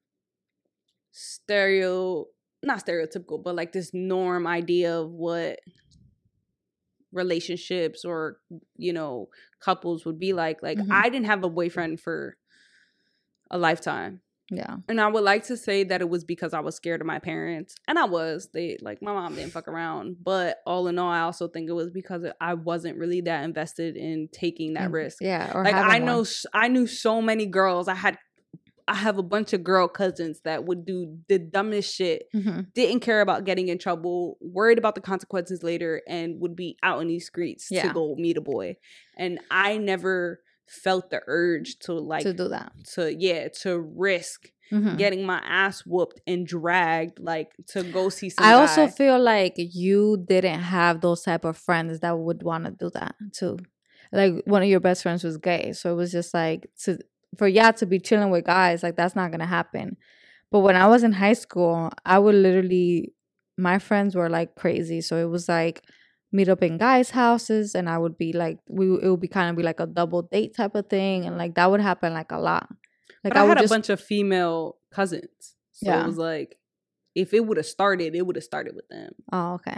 not stereotypical, but like this norm idea of what relationships or, you know, couples would be like I didn't have a boyfriend for a lifetime. Yeah. And I would like to say that it was because I was scared of my parents, and my mom didn't fuck around, but all in all I also think it was because I wasn't really that invested in taking that risk. Yeah. Or like I knew so many girls. I have a bunch of girl cousins that would do the dumbest shit, didn't care about getting in trouble, worried about the consequences later, and would be out in these streets to go meet a boy. And I never felt the urge to do that. To risk getting my ass whooped and dragged, like to go see some guy. Also feel like you didn't have those type of friends that would want to do that too. Like one of your best friends was gay, so it was just like to be chilling with guys, like that's not gonna happen. But when I was in high school, I would literally, my friends were like crazy, so it was like meet up in guys' houses, and I would be like, it would be kind of be like a double date type of thing, and like that would happen like a lot. Like but I had a bunch of female cousins, so it was like if it would have started with them. Oh, okay.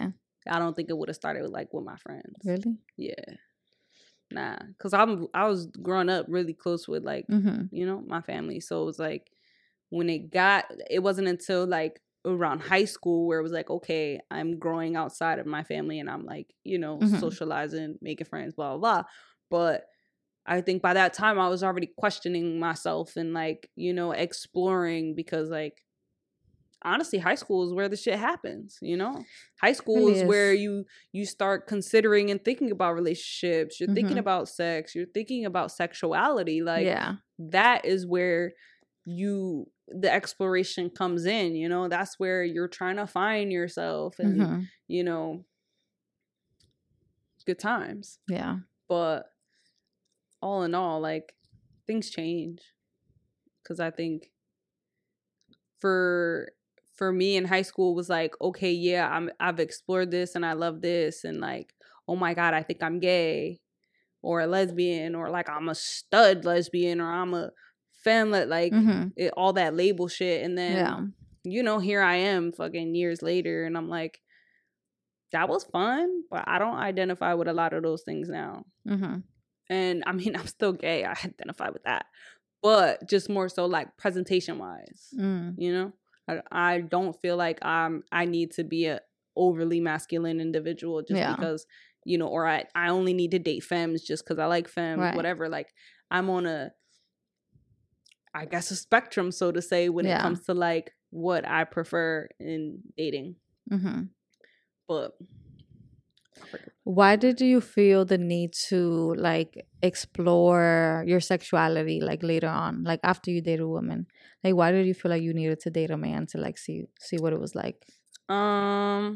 I don't think it would have started with like with my friends. Really? Yeah. Nah, because I was growing up really close with like you know, my family, so it was like when it wasn't until like around high school where it was like, okay, I'm growing outside of my family and I'm like, you know, socializing, making friends, blah blah blah. But I think by that time I was already questioning myself and like, you know, exploring, because like honestly, high school is where the shit happens, you know? High school Really is where you start considering and thinking about relationships. You're thinking about sex. You're thinking about sexuality. Like, that is where the exploration comes in, you know? That's where you're trying to find yourself and, you know, good times. Yeah. But all in all, like, things change. Because I think for me in high school was like, okay, yeah, I've explored this and I love this, and like, oh my God, I think I'm gay or a lesbian, or like I'm a stud lesbian, or I'm a femme, like all that label shit. And then you know, here I am fucking years later and I'm like, that was fun, but I don't identify with a lot of those things now. And I mean, I'm still gay, I identify with that, but just more so like presentation wise, you know? I don't feel like I need to be a overly masculine individual just because, you know, or I only need to date femmes just because I like femmes, whatever. Like, I'm on I guess a spectrum, so to say, when it comes to like what I prefer in dating. But why did you feel the need to like explore your sexuality like later on, like after you dated a woman? Like, why did you feel like you needed to date a man to like see what it was like? I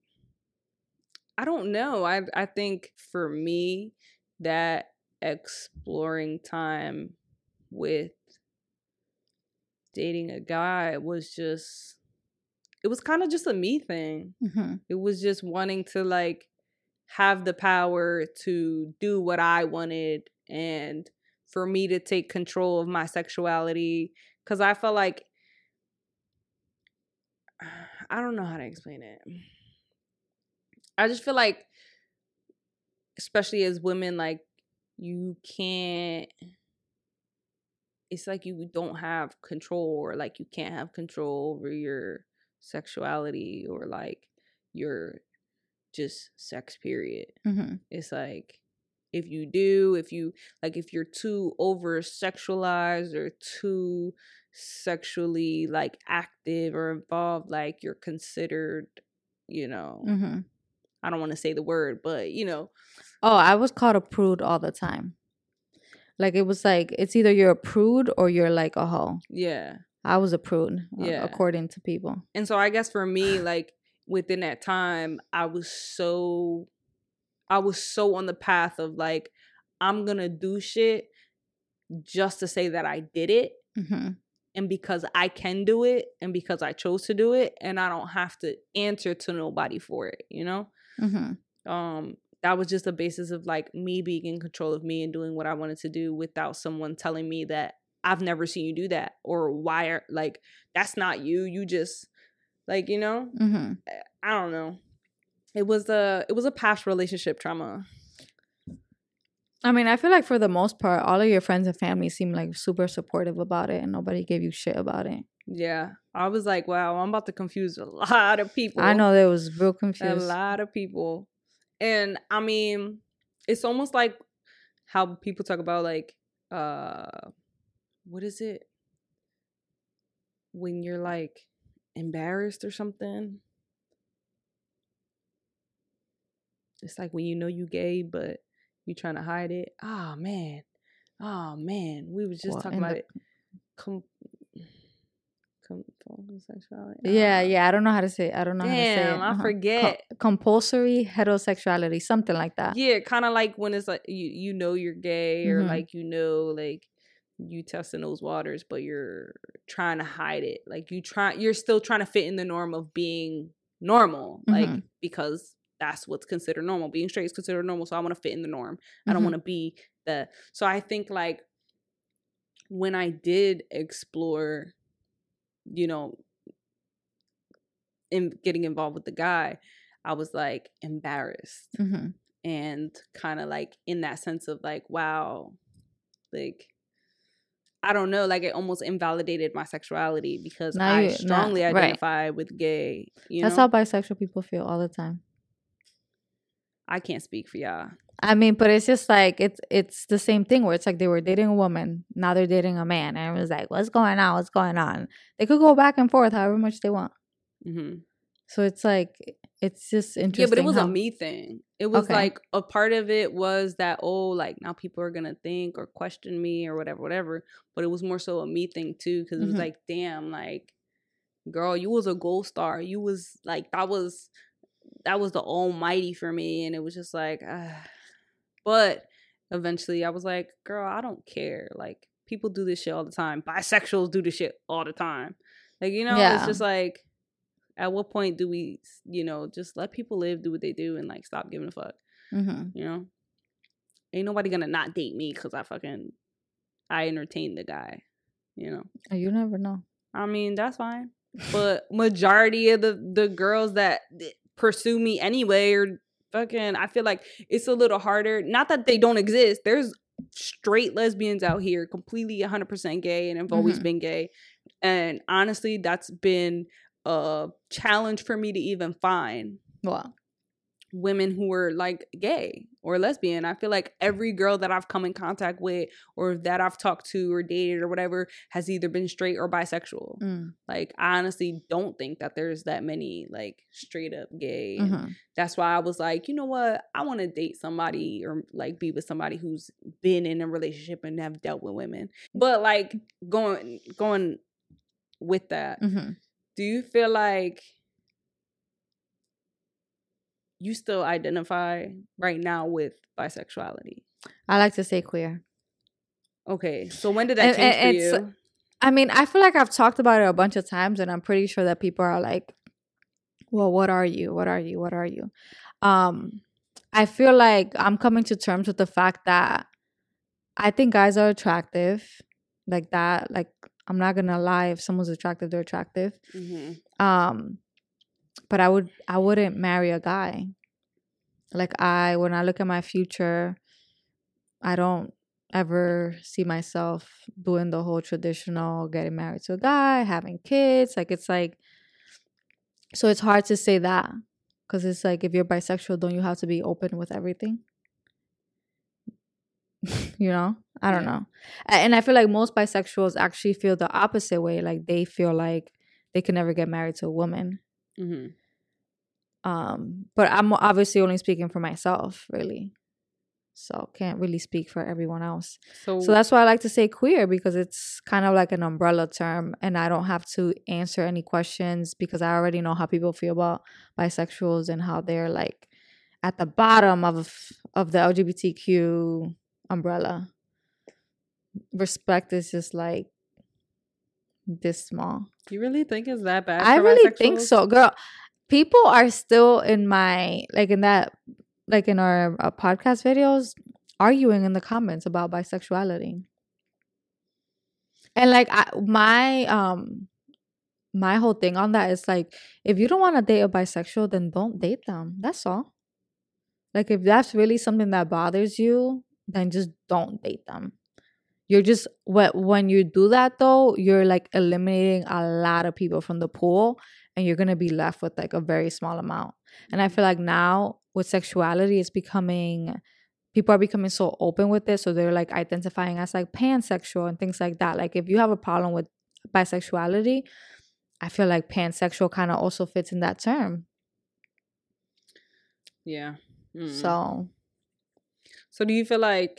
don't know. I think for me, that exploring time with dating a guy was just, it was kind of just a me thing. It was just wanting to like have the power to do what I wanted, and for me to take control of my sexuality, because I felt like, I don't know how to explain it. I just feel like, especially as women, like, you can't, it's like you don't have control, or like you can't have control over your sexuality, or like your just sex, period. It's like, if you're too over sexualized or too sexually like active or involved, like you're considered, you know, I don't want to say the word, but you know. Oh, I was called a prude all the time. Like, it was like, it's either you're a prude or you're like a hoe. Yeah. I was a prude, according to people. And so I guess for me, like, within that time, I was so on the path of like, I'm gonna do shit just to say that I did it, and because I can do it, and because I chose to do it, and I don't have to answer to nobody for it, you know. That was just the basis of like me being in control of me and doing what I wanted to do without someone telling me that I've never seen you do that, or why, like, that's not you just, like, you know. I don't know. It was a past relationship trauma. I mean, I feel like for the most part, all of your friends and family seem like super supportive about it, and nobody gave you shit about it. Yeah, I was like, wow, I'm about to confuse a lot of people. I know, there was real confused. A lot of people. And I mean, it's almost like how people talk about like, what is it? When you're like embarrassed or something. It's like when you know you gay, but you trying to hide it. Oh man. We was just talking about it. Sexuality. Yeah. I don't know how to say it. Damn, I forget. Compulsory heterosexuality, something like that. Yeah, kind of like when it's like you know you're gay, or like, you know, like you testing those waters, but you're trying to hide it. Like you're still trying to fit in the norm of being normal, like, because that's what's considered normal. Being straight is considered normal, so I want to fit in the norm. I don't want to be so I think like when I did explore, you know, in getting involved with the guy, I was like embarrassed and kind of like in that sense of like, wow, like, I don't know, like it almost invalidated my sexuality because I strongly identify with gay. That's how bisexual people feel all the time. I can't speak for y'all. I mean, but it's just like it's the same thing where it's like they were dating a woman, now they're dating a man, and it was like, what's going on? What's going on? They could go back and forth however much they want. So it's like, it's just interesting. Yeah, but it was a me thing. It was like a part of it was that, oh, like now people are gonna think or question me or whatever. But it was more so a me thing too, because it was like, damn, like, girl, you was a gold star. You was like, that was the almighty for me, and it was just like, but eventually I was like, girl, I don't care. Like, people do this shit all the time. Bisexuals do this shit all the time. Like, it's just like, at what point do we, just let people live, do what they do, and like stop giving a fuck? Ain't nobody gonna not date me because I entertain the guy. You never know. I mean, that's fine, but majority of the girls that pursue me anyway are fucking. I feel like it's a little harder. Not that they don't exist. There's straight lesbians out here, completely 100% gay, and have always been gay. And honestly, that's been a challenge for me to even find women who are like gay or lesbian. I feel like every girl that I've come in contact with or that I've talked to or dated or whatever has either been straight or bisexual. Like, I honestly don't think that there's that many like straight up gay. That's why I was like, you know what? I want to date somebody or like be with somebody who's been in a relationship and have dealt with women. But like going with that, do you feel like you still identify right now with bisexuality? I like to say queer. Okay, so when did that change for you? I mean, I feel like I've talked about it a bunch of times, and I'm pretty sure that people are like, well, what are you? What are you? What are you? I feel like I'm coming to terms with the fact that I think guys are attractive. Like that, like, I'm not gonna lie, if someone's attractive, they're attractive. But I wouldn't marry a guy. Like, when I look at my future, I don't ever see myself doing the whole traditional getting married to a guy, having kids. Like, it's like, so it's hard to say that, because it's like, if you're bisexual, don't you have to be open with everything? I don't know. And I feel like most bisexuals actually feel the opposite way. Like, they feel like they can never get married to a woman. But I'm obviously only speaking for myself, really. So can't really speak for everyone else. So that's why I like to say queer, because it's kind of like an umbrella term, and I don't have to answer any questions because I already know how people feel about bisexuals and how they're like at the bottom of the LGBTQ umbrella. Respect is just like this small. You really think it's that bad? I really think so, girl. People are still in our podcast videos arguing in the comments about bisexuality. And like my whole thing on that is like, if you don't want to date a bisexual, then don't date them. That's all. Like, if that's really something that bothers you, then just don't date them. You're just, when you do that though, you're like eliminating a lot of people from the pool, and you're going to be left with like a very small amount. And I feel like now with sexuality, people are becoming so open with it. So they're like identifying as like pansexual and things like that. Like, if you have a problem with bisexuality, I feel like pansexual kind of also fits in that term. Yeah. So do you feel like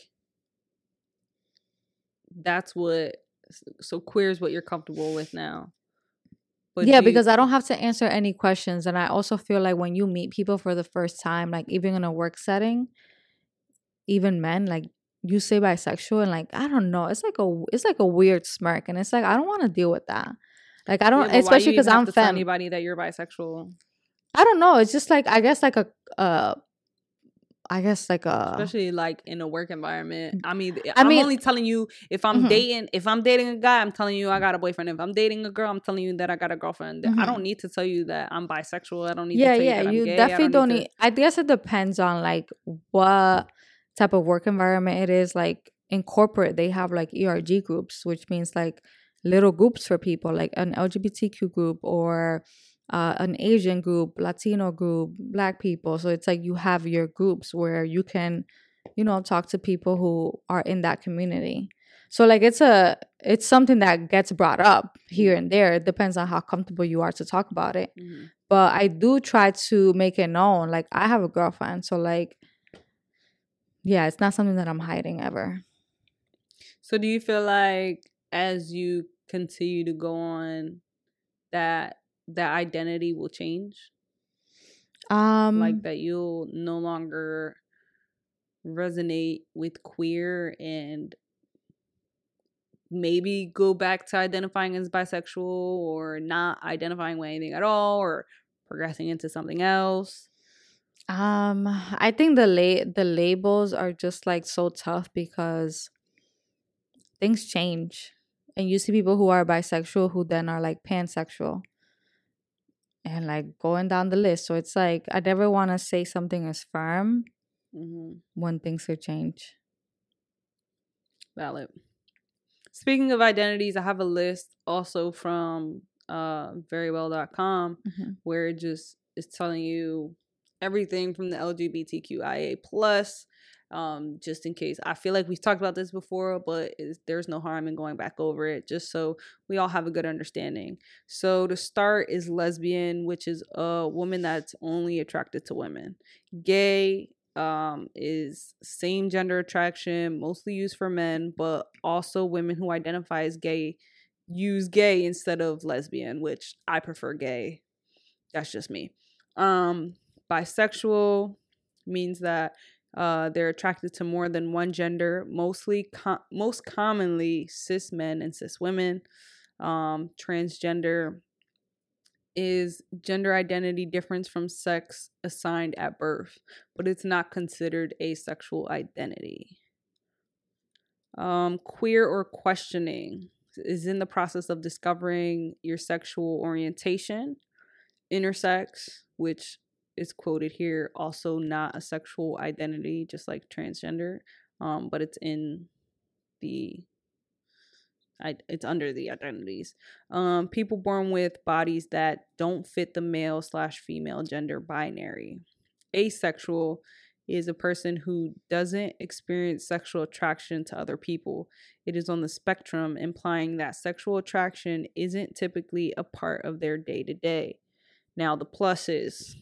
so queer is what you're comfortable with now? But yeah, because I don't have to answer any questions. And I also feel like when you meet people for the first time, like even in a work setting, even men, like you say bisexual and like, I don't know, it's like a weird smirk. And it's like, I don't want to deal with that. Like, I don't, especially because I'm femme. Anybody that you're bisexual? I don't know. It's just like, I guess like I guess like a, especially like in a work environment. I mean, I I'm mean, only telling you if I'm dating a guy, I'm telling you I got a boyfriend. If I'm dating a girl, I'm telling you that I got a girlfriend. I don't need to tell you that I'm bisexual. I don't need to tell you that I'm you gay. definitely don't need need. I guess it depends on like what type of work environment it is. Like in corporate, they have like ERG groups, which means like little groups for people, like an LGBTQ group or an Asian group, Latino group, Black people. So it's like you have your groups where you can, talk to people who are in that community. So like it's something that gets brought up here and there. It depends on how comfortable you are to talk about it. Mm-hmm. But I do try to make it known. Like I have a girlfriend, so like, yeah, it's not something that I'm hiding ever. So do you feel like as you continue to go on that identity will change? Like that you'll no longer resonate with queer and maybe go back to identifying as bisexual or not identifying with anything at all or progressing into something else? I think the labels are just like so tough because things change. And you see people who are bisexual who then are like pansexual. And like going down the list. So it's like I never want to say something is firm when things could change. Valid. Speaking of identities, I have a list also from verywell.com where it just is telling you everything from the LGBTQIA plus. Just in case. I feel like we've talked about this before, but there's no harm in going back over it just so we all have a good understanding. So to start is lesbian, which is a woman that's only attracted to women. Gay is same gender attraction, mostly used for men, but also women who identify as gay use gay instead of lesbian, which I prefer gay. That's just me. Bisexual means that they're attracted to more than one gender, most commonly cis men and cis women. Transgender is gender identity difference from sex assigned at birth, but it's not considered a sexual identity. Queer or questioning is in the process of discovering your sexual orientation. Intersex, which is quoted here, also not a sexual identity, just like transgender, but it's in the it's under the identities. People born with bodies that don't fit the male/female gender binary. Asexual is a person who doesn't experience sexual attraction to other people. It is on the spectrum, implying that sexual attraction isn't typically a part of their day-to-day. Now the pluses.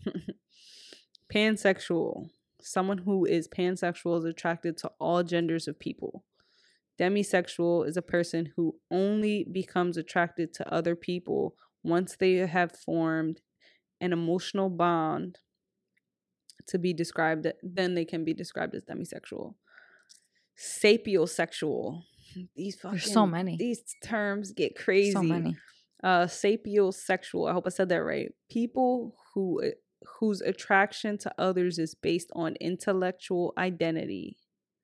Pansexual. Someone who is pansexual is attracted to all genders of people. Demisexual is a person who only becomes attracted to other people once they have formed an emotional bond to be described, then they can be described as demisexual. Sapiosexual. There's so many. These terms get crazy. So many. Sapiosexual. I hope I said that right. People whose attraction to others is based on intellectual identity.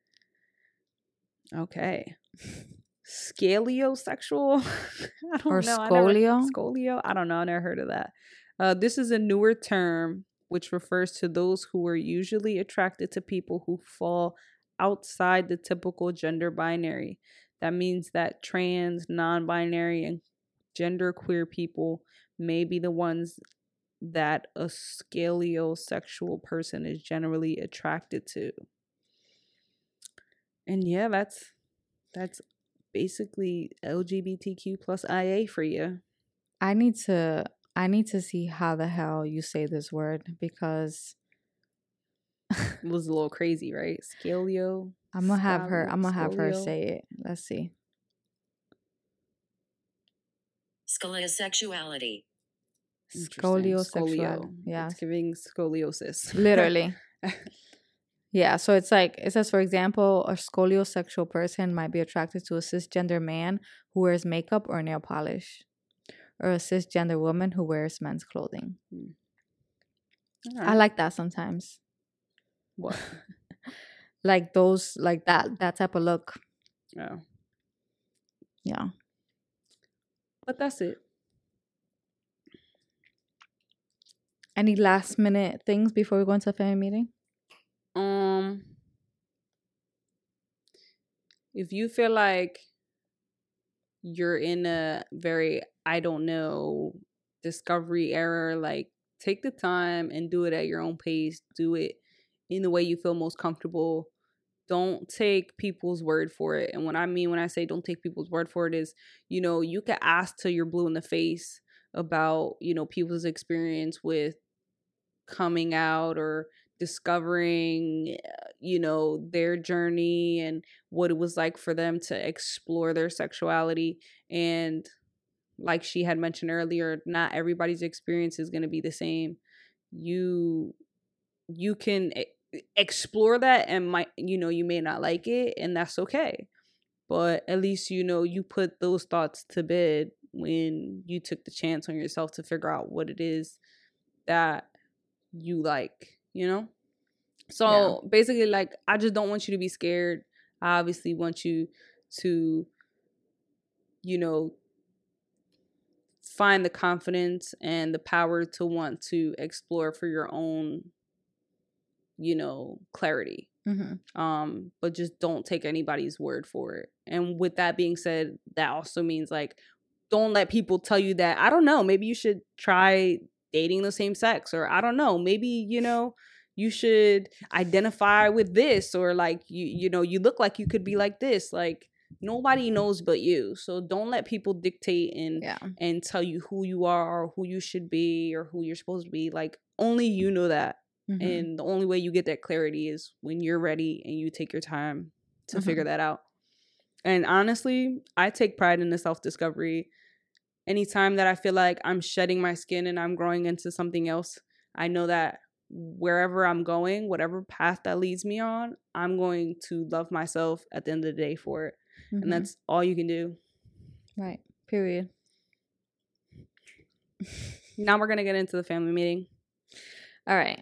Okay. Scaliosexual. I don't know. Scolio. I don't know. I never heard of that. This is a newer term which refers to those who are usually attracted to people who fall outside the typical gender binary. That means that trans, non-binary, and genderqueer people may be the ones that a scaliosexual person is generally attracted to. And yeah, that's basically LGBTQ plus IA for you. I need to see how the hell you say this word because it was a little crazy, right? Scalio. I'm gonna have her say it. Let's see. Scoliosexuality. Scoliosexuality. Yeah. It's giving scoliosis. Literally. Yeah, so it's like, it says, for example, a scoliosexual person might be attracted to a cisgender man who wears makeup or nail polish, or a cisgender woman who wears men's clothing. Right. I like that sometimes. What? Like those, like that type of look. Oh. Yeah. But that's it. Any last minute things before we go into a family meeting? If you feel like you're in a very, I don't know, discovery era, like, take the time and do it at your own pace. Do it in the way you feel most comfortable. Don't take people's word for it. And what I mean when I say don't take people's word for it is, you know, you can ask till you're blue in the face about, you know, people's experience with coming out or discovering, you know, their journey and what it was like for them to explore their sexuality. And like she had mentioned earlier, not everybody's experience is going to be the same. You can explore that and might, you know, you may not like it, and that's okay. But at least, you know, you put those thoughts to bed when you took the chance on yourself to figure out what it is that you like, you know? So basically, like, I just don't want you to be scared. I obviously want you to, you know, find the confidence and the power to want to explore for your own, you know, clarity. But just don't take anybody's word for it. And with that being said, that also means, like, don't let people tell you that, I don't know, maybe you should try dating the same sex, or I don't know, maybe, you know, you should identify with this, or like, you know, you look like you could be like this. Like, nobody knows but you. So don't let people dictate and tell you who you are or who you should be or who you're supposed to be. Like, only you know that. And the only way you get that clarity is when you're ready and you take your time to figure that out. And honestly, I take pride in the self-discovery. Anytime that I feel like I'm shedding my skin and I'm growing into something else, I know that wherever I'm going, whatever path that leads me on, I'm going to love myself at the end of the day for it. And that's all you can do. Right. Period. Now we're going to get into the family meeting. All right.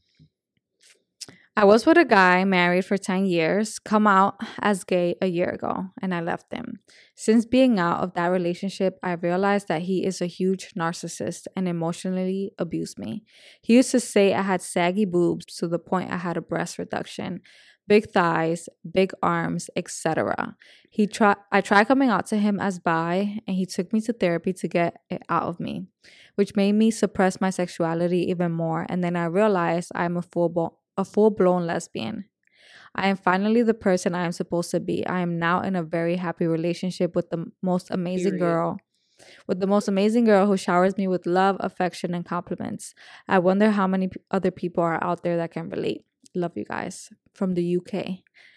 I was with a guy married for 10 years, come out as gay a year ago, and I left him. Since being out of that relationship, I realized that he is a huge narcissist and emotionally abused me. He used to say I had saggy boobs to the point I had a breast reduction, big thighs, big arms, etc. I tried coming out to him as bi, and he took me to therapy to get it out of me, which made me suppress my sexuality even more. And then I realized I'm a full-blown lesbian. I am finally the person I am supposed to be. I am now in a very happy relationship with the most amazing girl. With the most amazing girl who showers me with love, affection, and compliments. I wonder how many other people are out there that can relate. Love you guys. From the UK.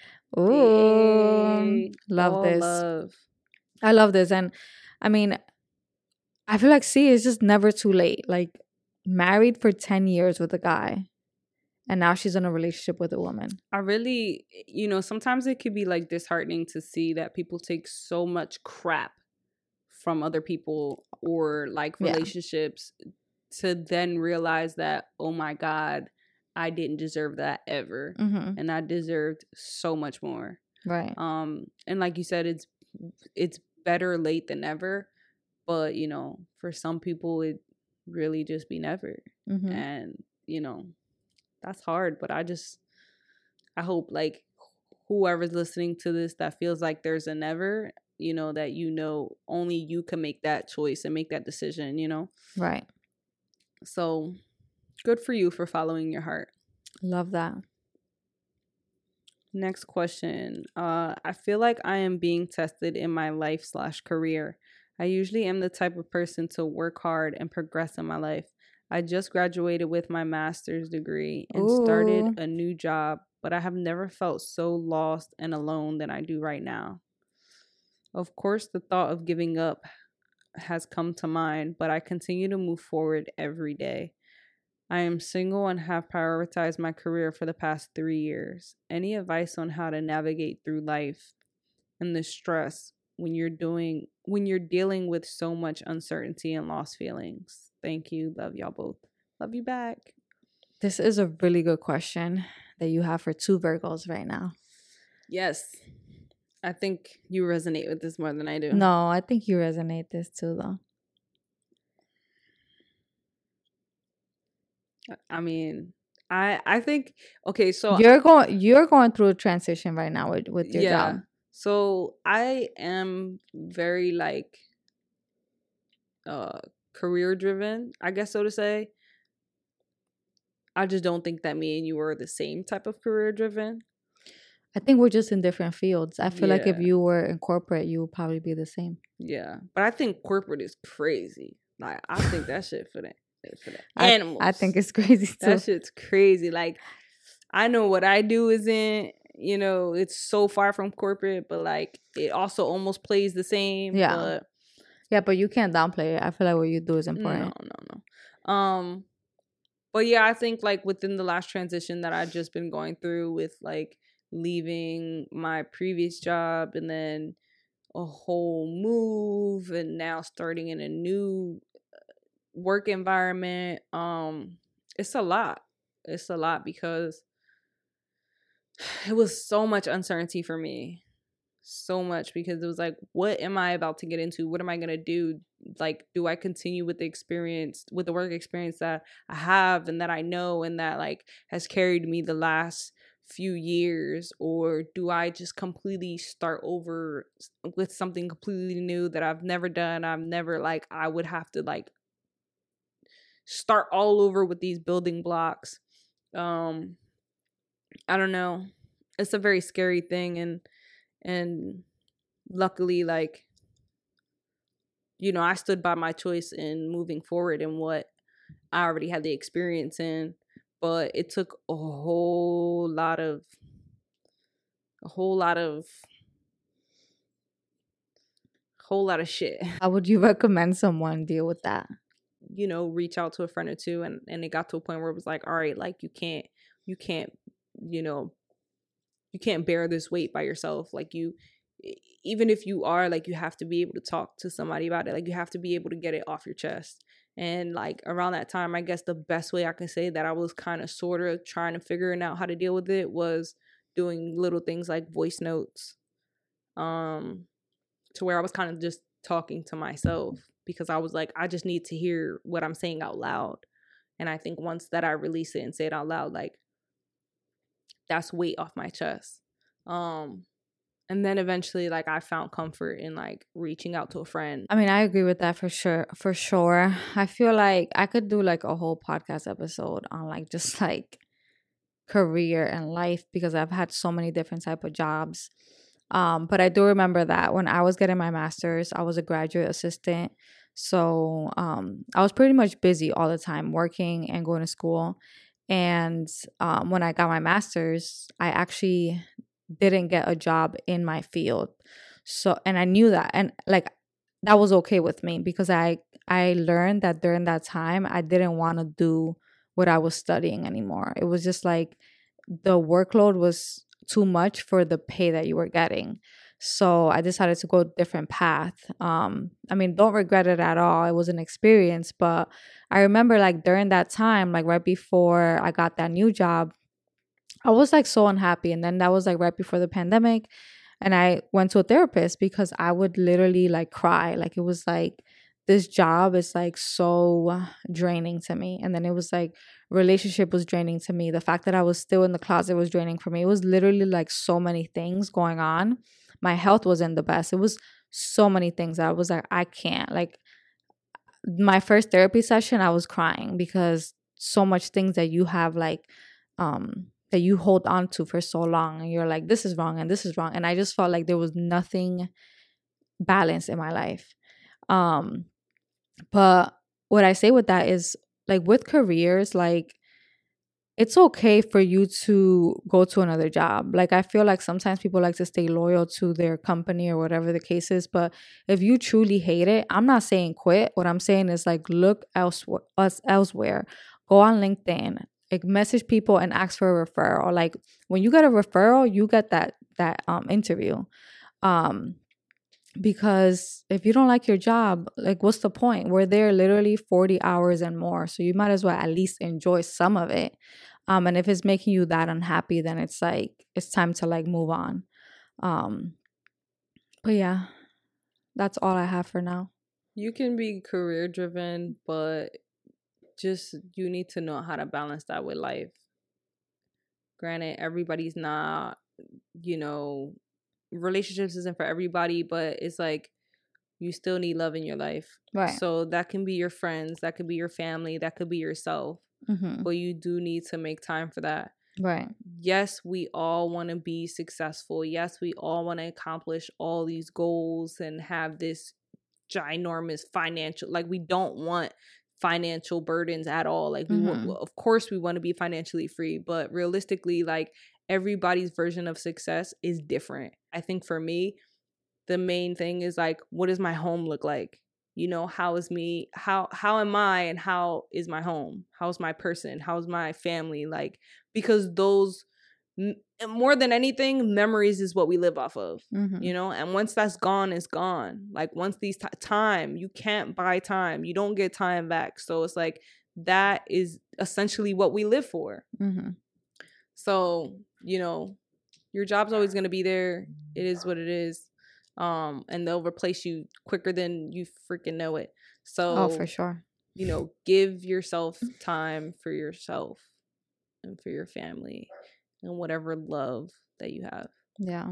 Ooh. Love this. Love. I love this. And I mean, I feel like, see, it's just never too late. Like, married for 10 years with a guy. And now she's in a relationship with a woman. I really, you know, sometimes it could be like disheartening to see that people take so much crap from other people or like relationships to then realize that, oh my God, I didn't deserve that ever. And I deserved so much more. Right. And like you said, it's better late than never. But, you know, for some people, it really just be never. And, you know, that's hard, but I hope, like, whoever's listening to this that feels like there's a never, you know, that, you know, only you can make that choice and make that decision, you know? Right. So good for you for following your heart. Love that. Next question. I feel like I am being tested in my life/career. I usually am the type of person to work hard and progress in my life. I just graduated with my master's degree and started a new job, but I have never felt so lost and alone than I do right now. Of course, the thought of giving up has come to mind, but I continue to move forward every day. I am single and have prioritized my career for the past 3 years. Any advice on how to navigate through life and the stress when you're dealing with so much uncertainty and lost feelings? Thank you. Love y'all both. Love you back. This is a really good question that you have for two Virgos right now. Yes. I think you resonate with this more than I do. No, I think you resonate this too, though. I mean, I think, okay, so you're going through a transition right now with your job. So I am very like career driven, I guess so to say. I just don't think that me and you are the same type of career driven. I think we're just in different fields. I feel like if you were in corporate, you would probably be the same. Yeah. But I think corporate is crazy. Like, I think that shit for the animals. I think it's crazy too. That shit's crazy. Like, I know what I do isn't, you know, it's so far from corporate, but like it also almost plays the same. Yeah. But you can't downplay it. I feel like what you do is important. No. But yeah, I think like within the last transition that I've just been going through with like leaving my previous job and then a whole move and now starting in a new work environment, it's a lot because it was so much uncertainty for me, so much, because it was like, what am I about to get into? What am I gonna do? Like, do I continue with the work experience that I have and that I know and that like has carried me the last few years, or do I just completely start over with something completely new that I've never done? I would have to like start all over with these building blocks. I don't know. It's a very scary thing, and luckily, like, you know, I stood by my choice in moving forward in what I already had the experience in, but it took a whole lot of shit. How would you recommend someone deal with that? You know, reach out to a friend or two, and it got to a point where it was like, all right, like you can't, you know, you can't bear this weight by yourself. Like, even if you are, like, you have to be able to talk to somebody about it. Like, you have to be able to get it off your chest. And like around that time, I guess the best way I can say that I was kind of sort of trying to figuring out how to deal with it was doing little things like voice notes, to where I was kind of just talking to myself, because I was like, I just need to hear what I'm saying out loud. And I think once that I release it and say it out loud, like, that's weight off my chest. And then eventually, like, I found comfort in like reaching out to a friend. I mean, I agree with that for sure. I feel like I could do like a whole podcast episode on like just like career and life, because I've had so many different type of jobs. But I do remember that when I was getting my master's, I was a graduate assistant. So I was pretty much busy all the time, working and going to school. And when I got my master's, I actually didn't get a job in my field. So, and I knew that, and like that was okay with me, because I learned that during that time I didn't want to do what I was studying anymore. It was just like the workload was too much for the pay that you were getting. So I decided to go a different path. I mean, don't regret it at all. It was an experience, but I remember like during that time, like right before I got that new job, I was like so unhappy. And then that was like right before the pandemic. And I went to a therapist because I would literally like cry. Like it was like, this job is like so draining to me. And then it was like relationship was draining to me. The fact that I was still in the closet was draining for me. It was literally like so many things going on. My health wasn't the best. It was so many things that I was like, I can't. Like my first therapy session, I was crying because so much things that you have like, that you hold on to for so long, and you're like, this is wrong and this is wrong. And I just felt like there was nothing balanced in my life. But what I say with that is like with careers, like it's okay for you to go to another job. Like I feel like sometimes people like to stay loyal to their company or whatever the case is. But if you truly hate it, I'm not saying quit. What I'm saying is like look elsewhere. Go on LinkedIn. Like message people and ask for a referral. Like when you get a referral, you get that interview. Because if you don't like your job, like, what's the point? We're there literally 40 hours and more. So you might as well at least enjoy some of it. And if it's making you that unhappy, then it's like, it's time to like move on. But yeah, that's all I have for now. You can be career driven, but just you need to know how to balance that with life. Granted, everybody's not, you know, relationships isn't for everybody, but it's like you still need love in your life. Right. So that can be your friends, that could be your family, that could be yourself. But you do need to make time for that. Right. Yes, we all want to be successful. Yes, we all want to accomplish all these goals and have this ginormous financial, like, we don't want financial burdens at all. Like, we of course we want to be financially free, but realistically, like, everybody's version of success is different. I think for me, the main thing is like, what does my home look like? You know, how is me? How am I, and how is my home? How's my person? How's my family? Like, because those, more than anything, memories is what we live off of. You know, and once that's gone, it's gone. Like, once these time, you can't buy time. You don't get time back. So it's like, that is essentially what we live for. So, you know, your job's always going to be there. It is what it is. And they'll replace you quicker than you freaking know it. So, for sure. You know, give yourself time for yourself and for your family and whatever love that you have. Yeah.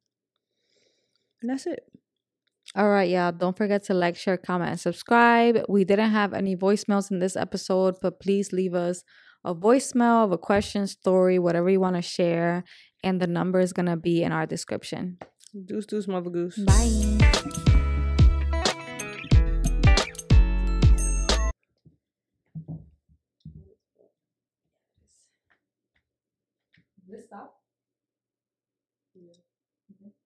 And that's it. All right, y'all. Don't forget to like, share, comment, and subscribe. We didn't have any voicemails in this episode, but please leave us a voicemail of a question, story, whatever you want to share. And the number is going to be in our description. Deuce, mother goose. Bye. This stop? Yeah.